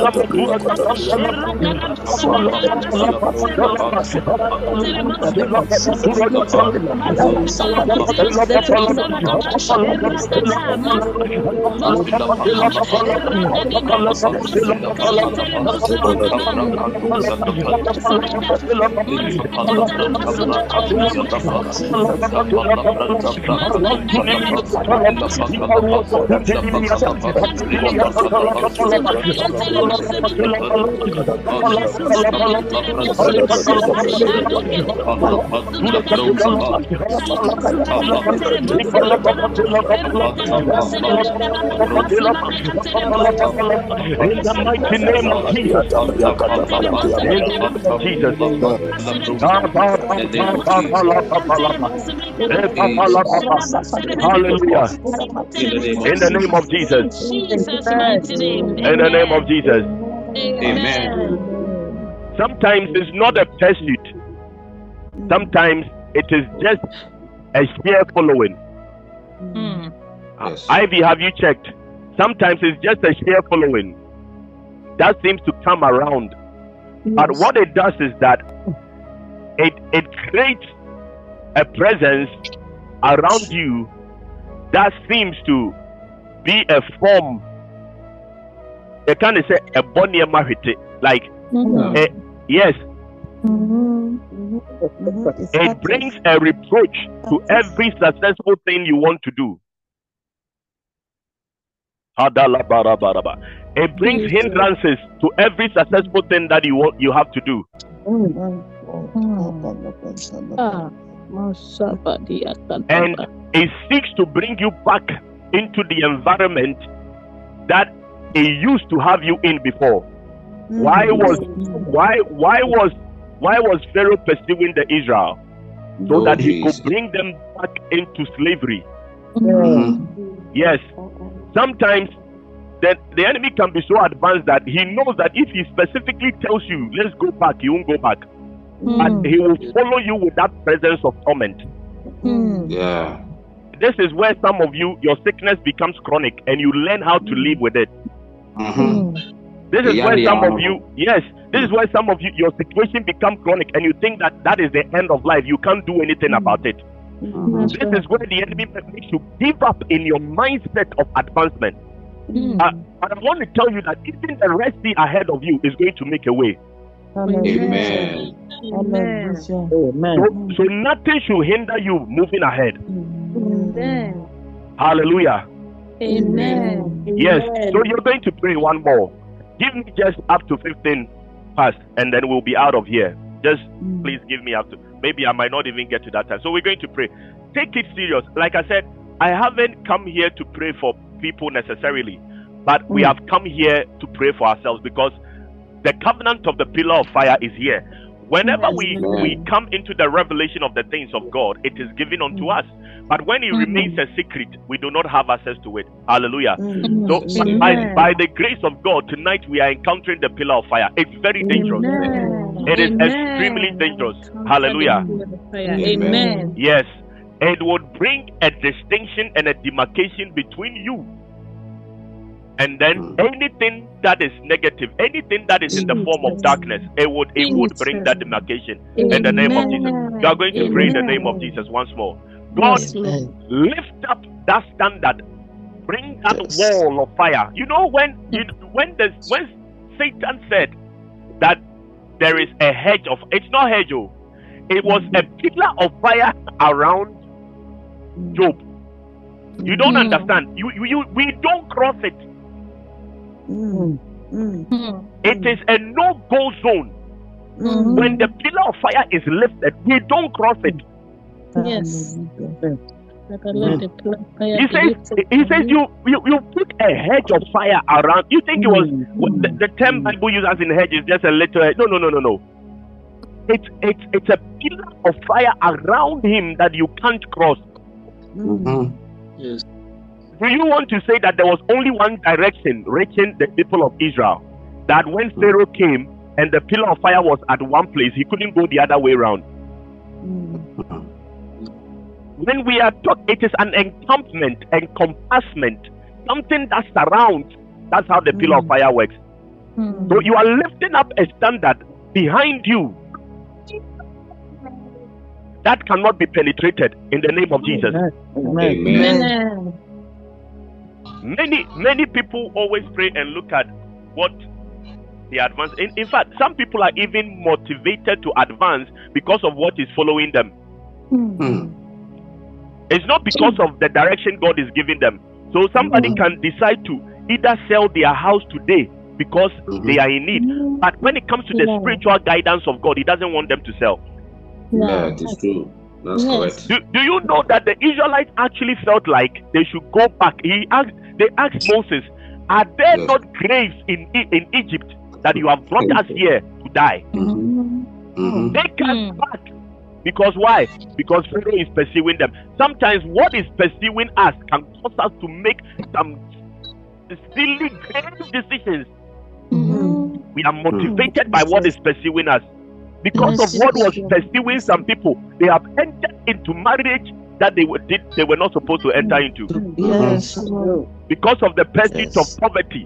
E: Hallelujah. In the name of Jesus. In the name of Jesus.
B: Amen.
E: Sometimes it's not a pursuit. Sometimes it is just a sheer following.
B: Yes.
E: Ivy, have you checked? Sometimes it's just a sheer following that seems to come around. But what it does is that it creates a presence around you that seems to be a form. They kind of say a bonnier mahite, like yes. It brings a reproach to every successful thing you want to do. It brings hindrances to every successful thing that you have to do. And it seeks to bring you back into the environment that it used to have you in before. Why was Pharaoh pursuing the Israel? So that he could bring them back into slavery. Yes. Sometimes the enemy can be so advanced that he knows that if he specifically tells you, let's go back, you won't go back. But he will follow you with that presence of torment.
B: Yeah.
E: This is where some of you, your sickness becomes chronic and you learn how to live with it. This is where some of you, this is where some of you, your situation becomes chronic and you think that that is the end of life. You can't do anything about it. This is where the enemy makes you give up in your mindset of advancement. But I want to tell you that even the Red Sea ahead of you is going to make a way.
B: Amen.
E: So nothing should hinder you moving ahead. Hallelujah.
D: Amen.
E: Yes. So you're going to pray one more. Give me just up to 15 past, and then we'll be out of here. Just please give me up to. Maybe I might not even get to that time. So we're going to pray. Take it serious. Like I said, I haven't come here to pray for people necessarily, but we have come here to pray for ourselves because the covenant of the pillar of fire is here. Whenever we come into the revelation of the things of God, it is given unto us. But when it remains a secret, we do not have access to it. Hallelujah. So by the grace of God, tonight we are encountering the pillar of fire. It's very dangerous. It is extremely dangerous. Hallelujah.
D: Amen.
E: Yes. It would bring a distinction and a demarcation between you and then anything that is negative, anything that is in the form of darkness, it would bring that demarcation in the name of Jesus. You are going to pray in the name of Jesus once more. God, lift up that standard, bring that wall of fire. You know when Satan said that there is a hedge of, it's not hedge, it was a pillar of fire around Job. You don't understand. We don't cross it. It is a no-go zone. When the pillar of fire is lifted, we don't cross it.
D: Yes.
E: He says you put a hedge of fire around. You think it was the term Bible uses in hedge is just a little hedge. No. It's a pillar of fire around him that you can't cross.
A: Yes.
E: Do you want to say that there was only one direction reaching the people of Israel? That when Pharaoh came and the pillar of fire was at one place, he couldn't go the other way around. When we are taught, it is an encampment, encompassment, something that surrounds. That's how the pillar of fire works. So you are lifting up a standard behind you that cannot be penetrated in the name of Jesus.
D: Amen.
E: Many people always pray and look at what they advance. In fact, some people are even motivated to advance because of what is following them. It's not because of the direction God is giving them. So somebody can decide to either sell their house today because they are in need. But when it comes to the spiritual guidance of God, He doesn't want them to sell.
F: Yeah, it is true. That's correct.
E: Do you know that the Israelites actually felt like they should go back? They asked Moses, are there not graves in Egypt that you have brought us here to die? They came back. Because why? Because Pharaoh is pursuing them. Sometimes what is pursuing us can cause us to make some silly, grave decisions. We are motivated by what is pursuing us. Because of what was pursuing some people, they have entered into marriage that they were not supposed to enter into. Because of the pursuit of poverty.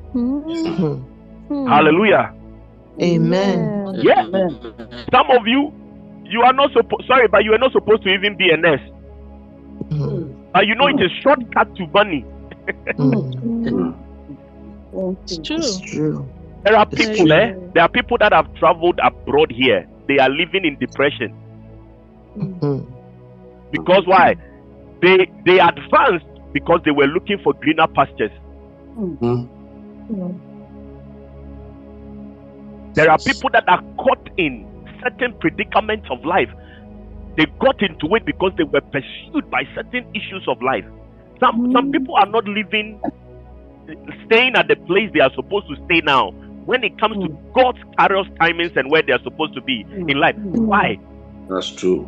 E: Hallelujah.
G: Amen.
E: Yeah. Some of you are not supposed. Sorry, but you are not supposed to even be a nurse. But you know it is shortcut to money.
D: It's true.
G: It's true.
E: There are people there are people that have traveled abroad here. They are living in depression. Because why? They advanced because they were looking for greener pastures. There are people that are caught in certain predicaments of life. They got into it because they were pursued by certain issues of life. Some people are not staying at the place they are supposed to stay now when it comes to God's kairos timings and where they are supposed to be in life. Why?
F: That's true.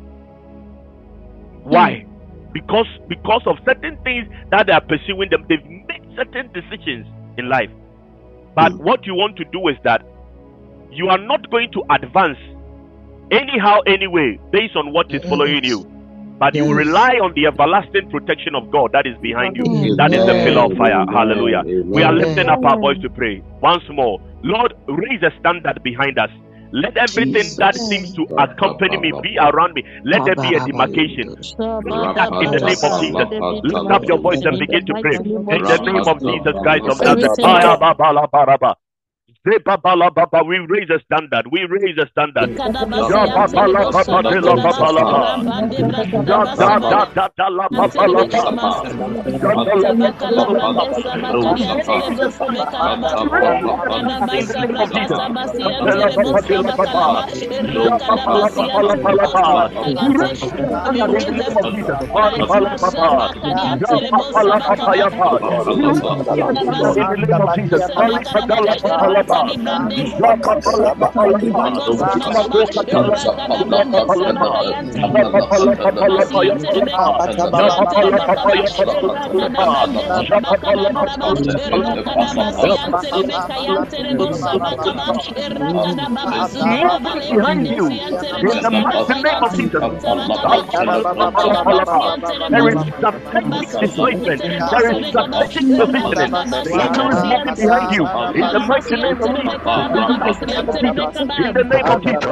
E: Why? Because of certain things that they are pursuing them. They've made certain decisions in life. But what you want to do is that you are not going to advance anyhow, anyway, based on what is following you. But you rely on the everlasting protection of God that is behind you. That is the pillar of fire. Hallelujah. We are lifting up our voice to pray. Once more, Lord, raise a standard behind us. Let everything that seems to accompany me be around me. Let there be a demarcation. In the name of Jesus, lift up your voice and begin to pray. In the name of Jesus Christ of Nazareth. We raise a standard. We raise a standard. Behind you, in the mighty name of Jesus, there is strategic displacement. There is strategic positioning. The angel is walking behind you. In the mighty name of Jesus. In the name of Jesus.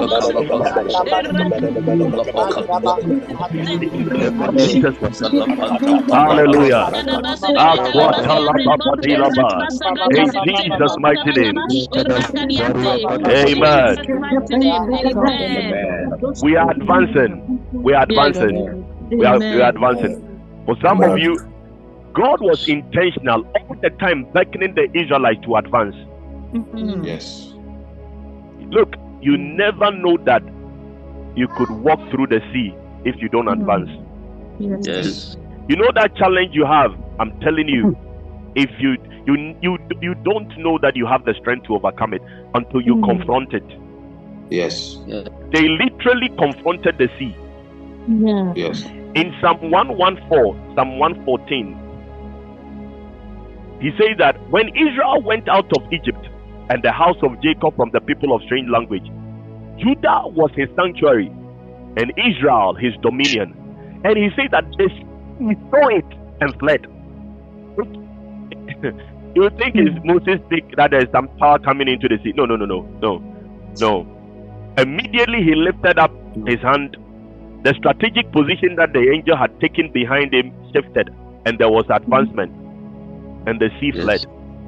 E: Hallelujah. In Jesus' mighty name. Amen. We are advancing. We are advancing. We are advancing. For some of you, God was intentional all the time beckoning the Israelites to advance.
F: Yes.
E: Look, you never know that you could walk through the sea if you don't advance.
F: Yes.
E: You know that challenge you have, I'm telling you, if you don't know that you have the strength to overcome it until you confront it.
F: Yes.
E: They literally confronted the sea.
F: Yes.
E: In Psalm 114, Psalm 114, he says that when Israel went out of Egypt and the house of Jacob from the people of strange language, Judah was his sanctuary and Israel his dominion. And he said that he saw it and fled. You would think it's Moses think that there's some power coming into the sea. No. Immediately he lifted up his hand. The strategic position that the angel had taken behind him shifted, and there was advancement, and the sea fled.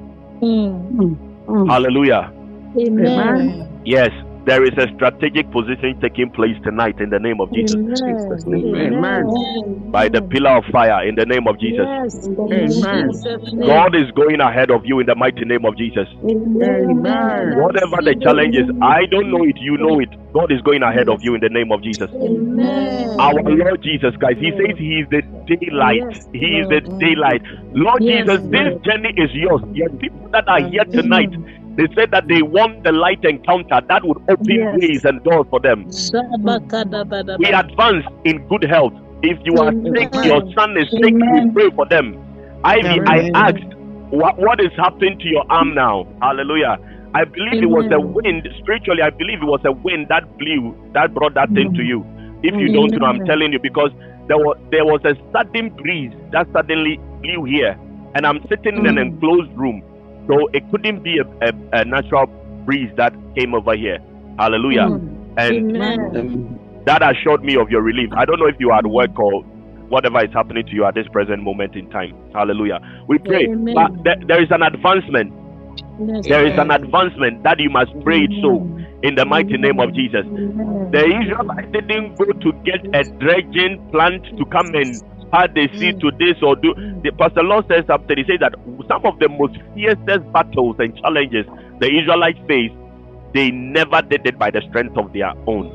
E: Hallelujah.
D: Amen.
E: Yes, there is a strategic position taking place tonight in the name of Jesus.
D: Amen.
E: By the pillar of fire in the name of Jesus.
D: Yes.
E: God is going ahead of you in the mighty name of Jesus.
D: Amen.
E: Whatever the challenge is, I don't know it, you know it. God is going ahead of you in the name of Jesus.
D: Amen.
E: Our Lord Jesus Christ, He says He is the daylight. He is the daylight. Lord Jesus, this journey is yours. Your people that are here tonight, they said that they want the light encounter that would open ways and doors for them. We advance in good health. If you are sick, your son is sick, we pray for them. Ivy, I asked, what is happening to your arm now? Hallelujah. I believe it was a wind, spiritually, I believe it was a wind that blew, that brought that thing to you. If you don't know, I'm telling you, because there was a sudden breeze that suddenly blew here. And I'm sitting in an enclosed room. So it couldn't be a natural breeze that came over here. Hallelujah. And that assured me of your relief. I don't know if you are at work or whatever is happening to you at this present moment in time. Hallelujah. We pray. But there is an advancement. There is an advancement that you must pray it so in the mighty name of Jesus. The Israelites didn't go to get a dredging plant to come and add the seed to this or do. The Pastor Lord says something. He says that some of the most fiercest battles and challenges the Israelites faced, they never did it by the strength of their own.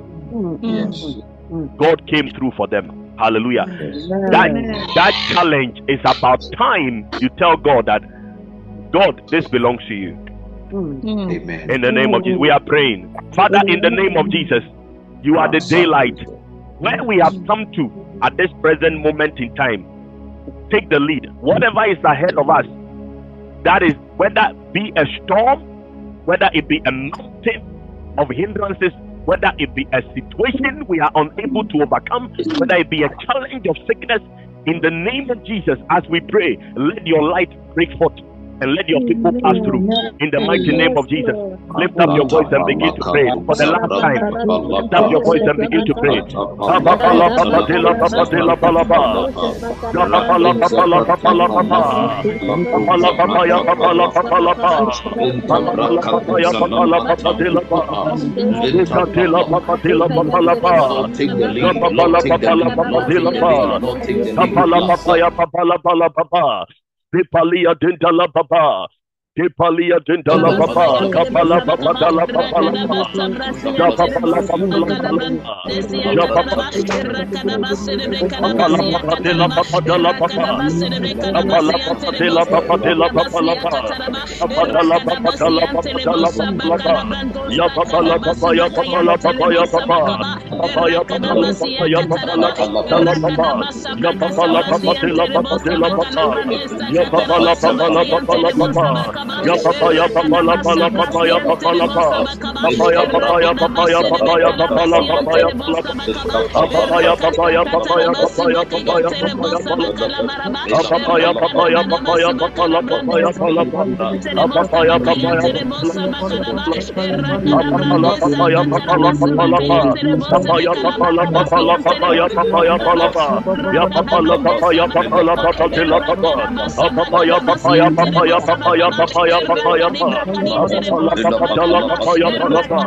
E: God came through for them. Hallelujah. That challenge is about time you tell God that, God, this belongs to you.
F: Amen.
E: In the name of Jesus, we are praying. Father, in the name of Jesus, you are the daylight. Where we have come to at this present moment in time, take the lead. Whatever is ahead of us, that is, whether it be a storm, whether it be a mountain of hindrances, whether it be a situation we are unable to overcome, whether it be a challenge of sickness, in the name of Jesus, as we pray, let your light break forth and let your people pass through. In the mighty name of Jesus, lift up your voice and begin to pray. For the last time, lift up your voice and begin to pray. Pipalia dindala baba, Pipalia dindala baba, Kapala baba dala baba la baba, Japapala baba la baba, Japapala baba dela baba dala baba, Kapala baba dela baba dela baba la baba, Kapala baba dala baba dala baba la baba, Yapapala baba ya baba la baba ya baba, Baba ya baba la baba ya baba la baba dala baba, Yapapala baba dela baba dela baba. Yapapala baba la baba la baba. Ya papa ya papa la pala papa ya papa la pa. Papa ya papa ya papa ya papa ya papa la papa ya papa. Papa ya papa ya papa ya papa ya papa ya papa ya papa. Papa ya papa ya papa ya papa la papa ya papa. Papa ya papa ya papa la papa ya papa la papa la pa. Papa ya papa la papa la papa ya papa ya papa la pa. Ya papa la papa ya papa la papa la papa. Papa ya papa ya papa ya papa ya papa ya papa ya papa. Papa la papa la papa ya papa.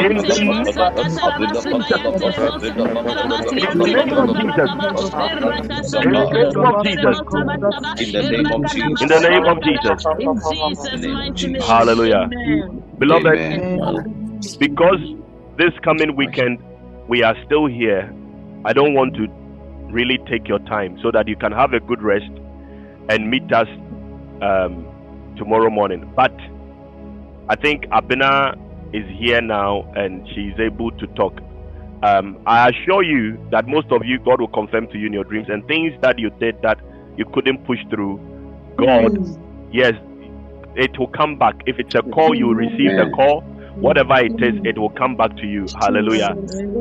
E: In the name of Jesus. In the name of Jesus.
F: In the name of Jesus.
E: In the name of Jesus.
H: In Jesus' name.
E: Hallelujah. Beloved,
G: Amen.
E: because this coming weekend we are still here, I don't want to really take your time, so that you can have a good rest and meet us tomorrow morning. But I think Abena is here now and she's able to talk. I assure you that most of you, God will confirm to you in your dreams, and things that you did that you couldn't push through, God, yes, it will come back. If it's a call, you will receive the call. Whatever it is, it will come back to you. Hallelujah.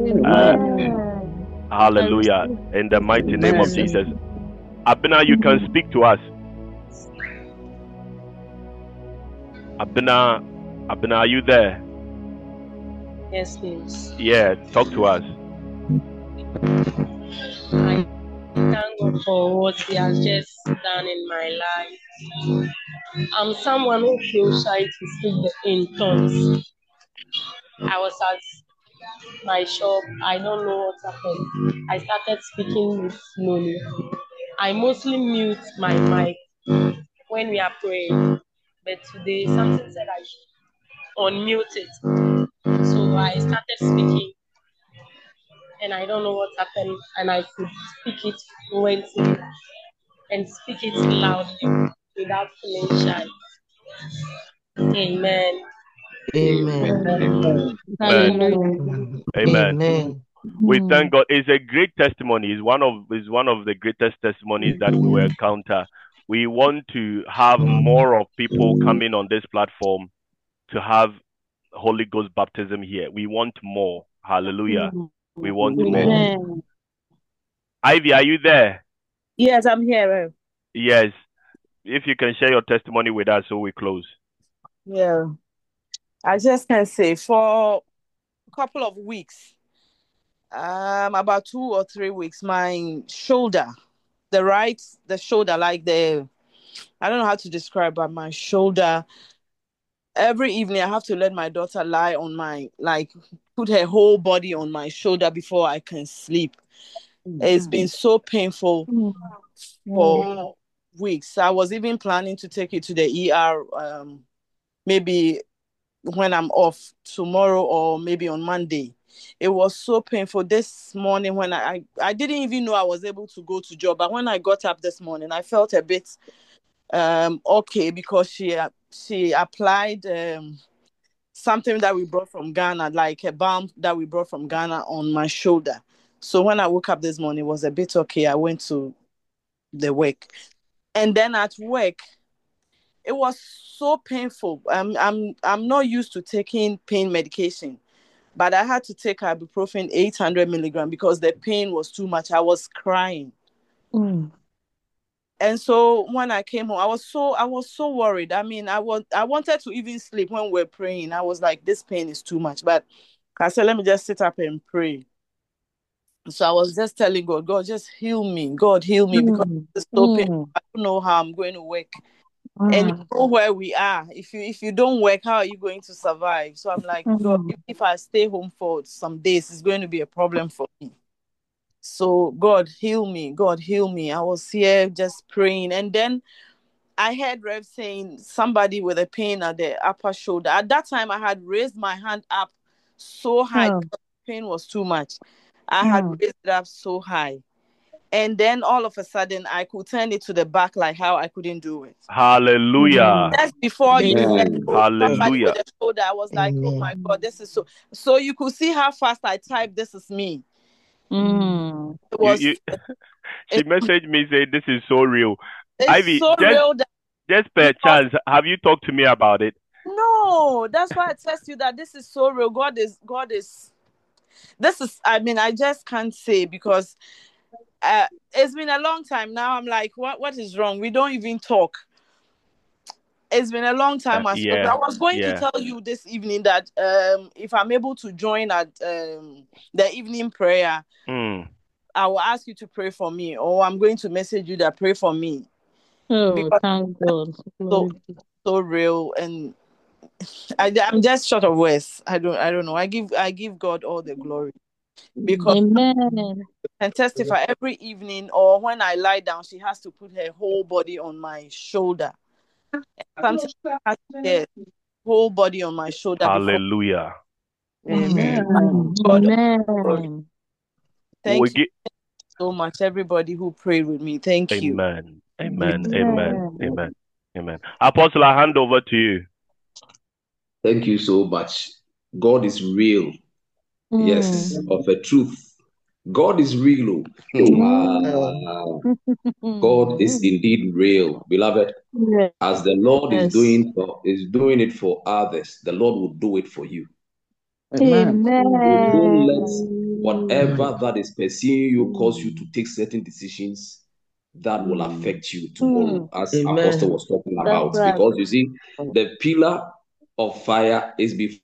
E: Hallelujah. In the mighty name of Jesus. Abena, you can speak to us. Abena, are you there?
I: Yes, please.
E: Yeah, talk to us.
I: I thank God for what He has just done in my life. I'm someone who feels shy to speak in tongues. I was at my shop. I don't know what happened. I started speaking slowly. I mostly mute my mic when we are praying. But today, something said I should unmute it. So I started speaking. And I don't know what happened. And I could speak it fluently and speak it loudly without feeling shy. Amen.
G: Amen.
E: Amen. Amen. We thank God. It's a great testimony. It's one of the greatest testimonies that we will encounter. We want to have more of people coming on this platform to have Holy Ghost baptism here. We want more. Hallelujah. We want more. Ivy, are you there?
J: Yes, I'm here.
E: Yes. If you can share your testimony with us so we close.
J: Yeah. I just can say for a couple of weeks, about 2 or 3 weeks, my shoulder, the shoulder, like I don't know how to describe, but my shoulder, every evening I have to let my daughter lie on put her whole body on my shoulder before I can sleep. It's been so painful for weeks. I was even planning to take it to the ER maybe when I'm off tomorrow or maybe on Monday. It was so painful. This morning when I didn't even know I was able to go to job, but when I got up this morning, I felt a bit okay, because she applied something that we brought from Ghana, like a balm that we brought from Ghana on my shoulder. So when I woke up this morning, it was a bit okay. I went to the work. And then at work, it was so painful. I'm not used to taking pain medication, but I had to take ibuprofen 800 milligrams because the pain was too much. I was crying. And so when I came home, I was so worried. I mean, I wanted to even sleep when we were praying. I was like, this pain is too much. But I said, let me just sit up and pray. So I was just telling God, just heal me. God, heal me, because it's so painful. I don't know how I'm going to work. And you know where we are. If you don't work, how are you going to survive? So I'm like, God, if I stay home for some days, it's going to be a problem for me. So God, heal me. God, heal me. I was here just praying. And then I heard Rev saying somebody with a pain at the upper shoulder. At that time, I had raised my hand up so high because the pain was too much. I had raised it up so high. And then all of a sudden, I could turn it to the back like how I couldn't do it.
E: Hallelujah.
J: Just before you said somebody with a shoulder, I was like, oh my God, this is so... So you could see how fast I typed, this is me. It was...
E: She messaged me saying, this is so real.
J: It's
E: Ivy,
J: so real that
E: Just per chance, have you talked to me about it?
J: No, that's why I test you that this is so real. This is, I mean, I just can't say because it's been a long time now. I'm like, what is wrong? We don't even talk. It's been a long time. I was going to tell you this evening that if I'm able to join at the evening prayer, I will ask you to pray for me, or I'm going to message you that pray for me.
H: Oh, thank God.
J: So real, and I'm just short of words. I don't know. I give God all the glory because
H: Amen.
J: And testify every evening or when I lie down, she has to put her whole body on my shoulder. Sometimes I have to get whole body on my shoulder.
E: Hallelujah.
J: Amen.
H: Amen.
J: Thank you so much, everybody who prayed with me. Thank you.
E: Amen. Amen. Amen. Amen. Amen. Apostle, I hand over to you.
B: Thank you so much. God is real. Yes, of a truth. God is real. Wow. God is indeed real, beloved. As the Lord is doing it for others, the Lord will do it for you.
H: Amen.
B: Don't let whatever that is pursuing you cause you to take certain decisions that will affect you tomorrow, as Apostle was talking about.
H: Right.
B: Because you see, the pillar of fire is before.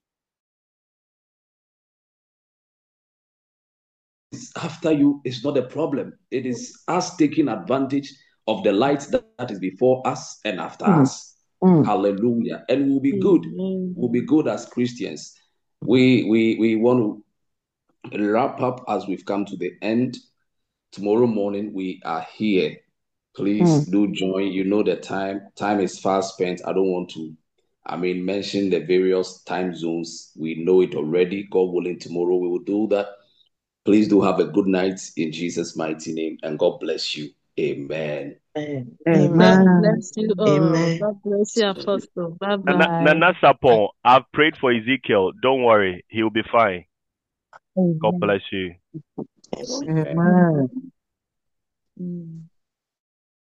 B: After you is not a problem. It is us taking advantage of the light that is before us and after us. Hallelujah. And we'll be good. We'll be good as Christians. We want to wrap up as we've come to the end. Tomorrow morning we are here. Please do join. You know the time. Time is fast spent. I don't want to mention the various time zones. We know it already. God willing, tomorrow we will do that. Please do have a good night in Jesus' mighty name, and God bless you. Amen.
H: God bless you all. God bless you, Apostle. Bye-bye.
E: Nana Sapon, I've prayed for Ezekiel. Don't worry. He'll be fine. God bless you.
A: Amen.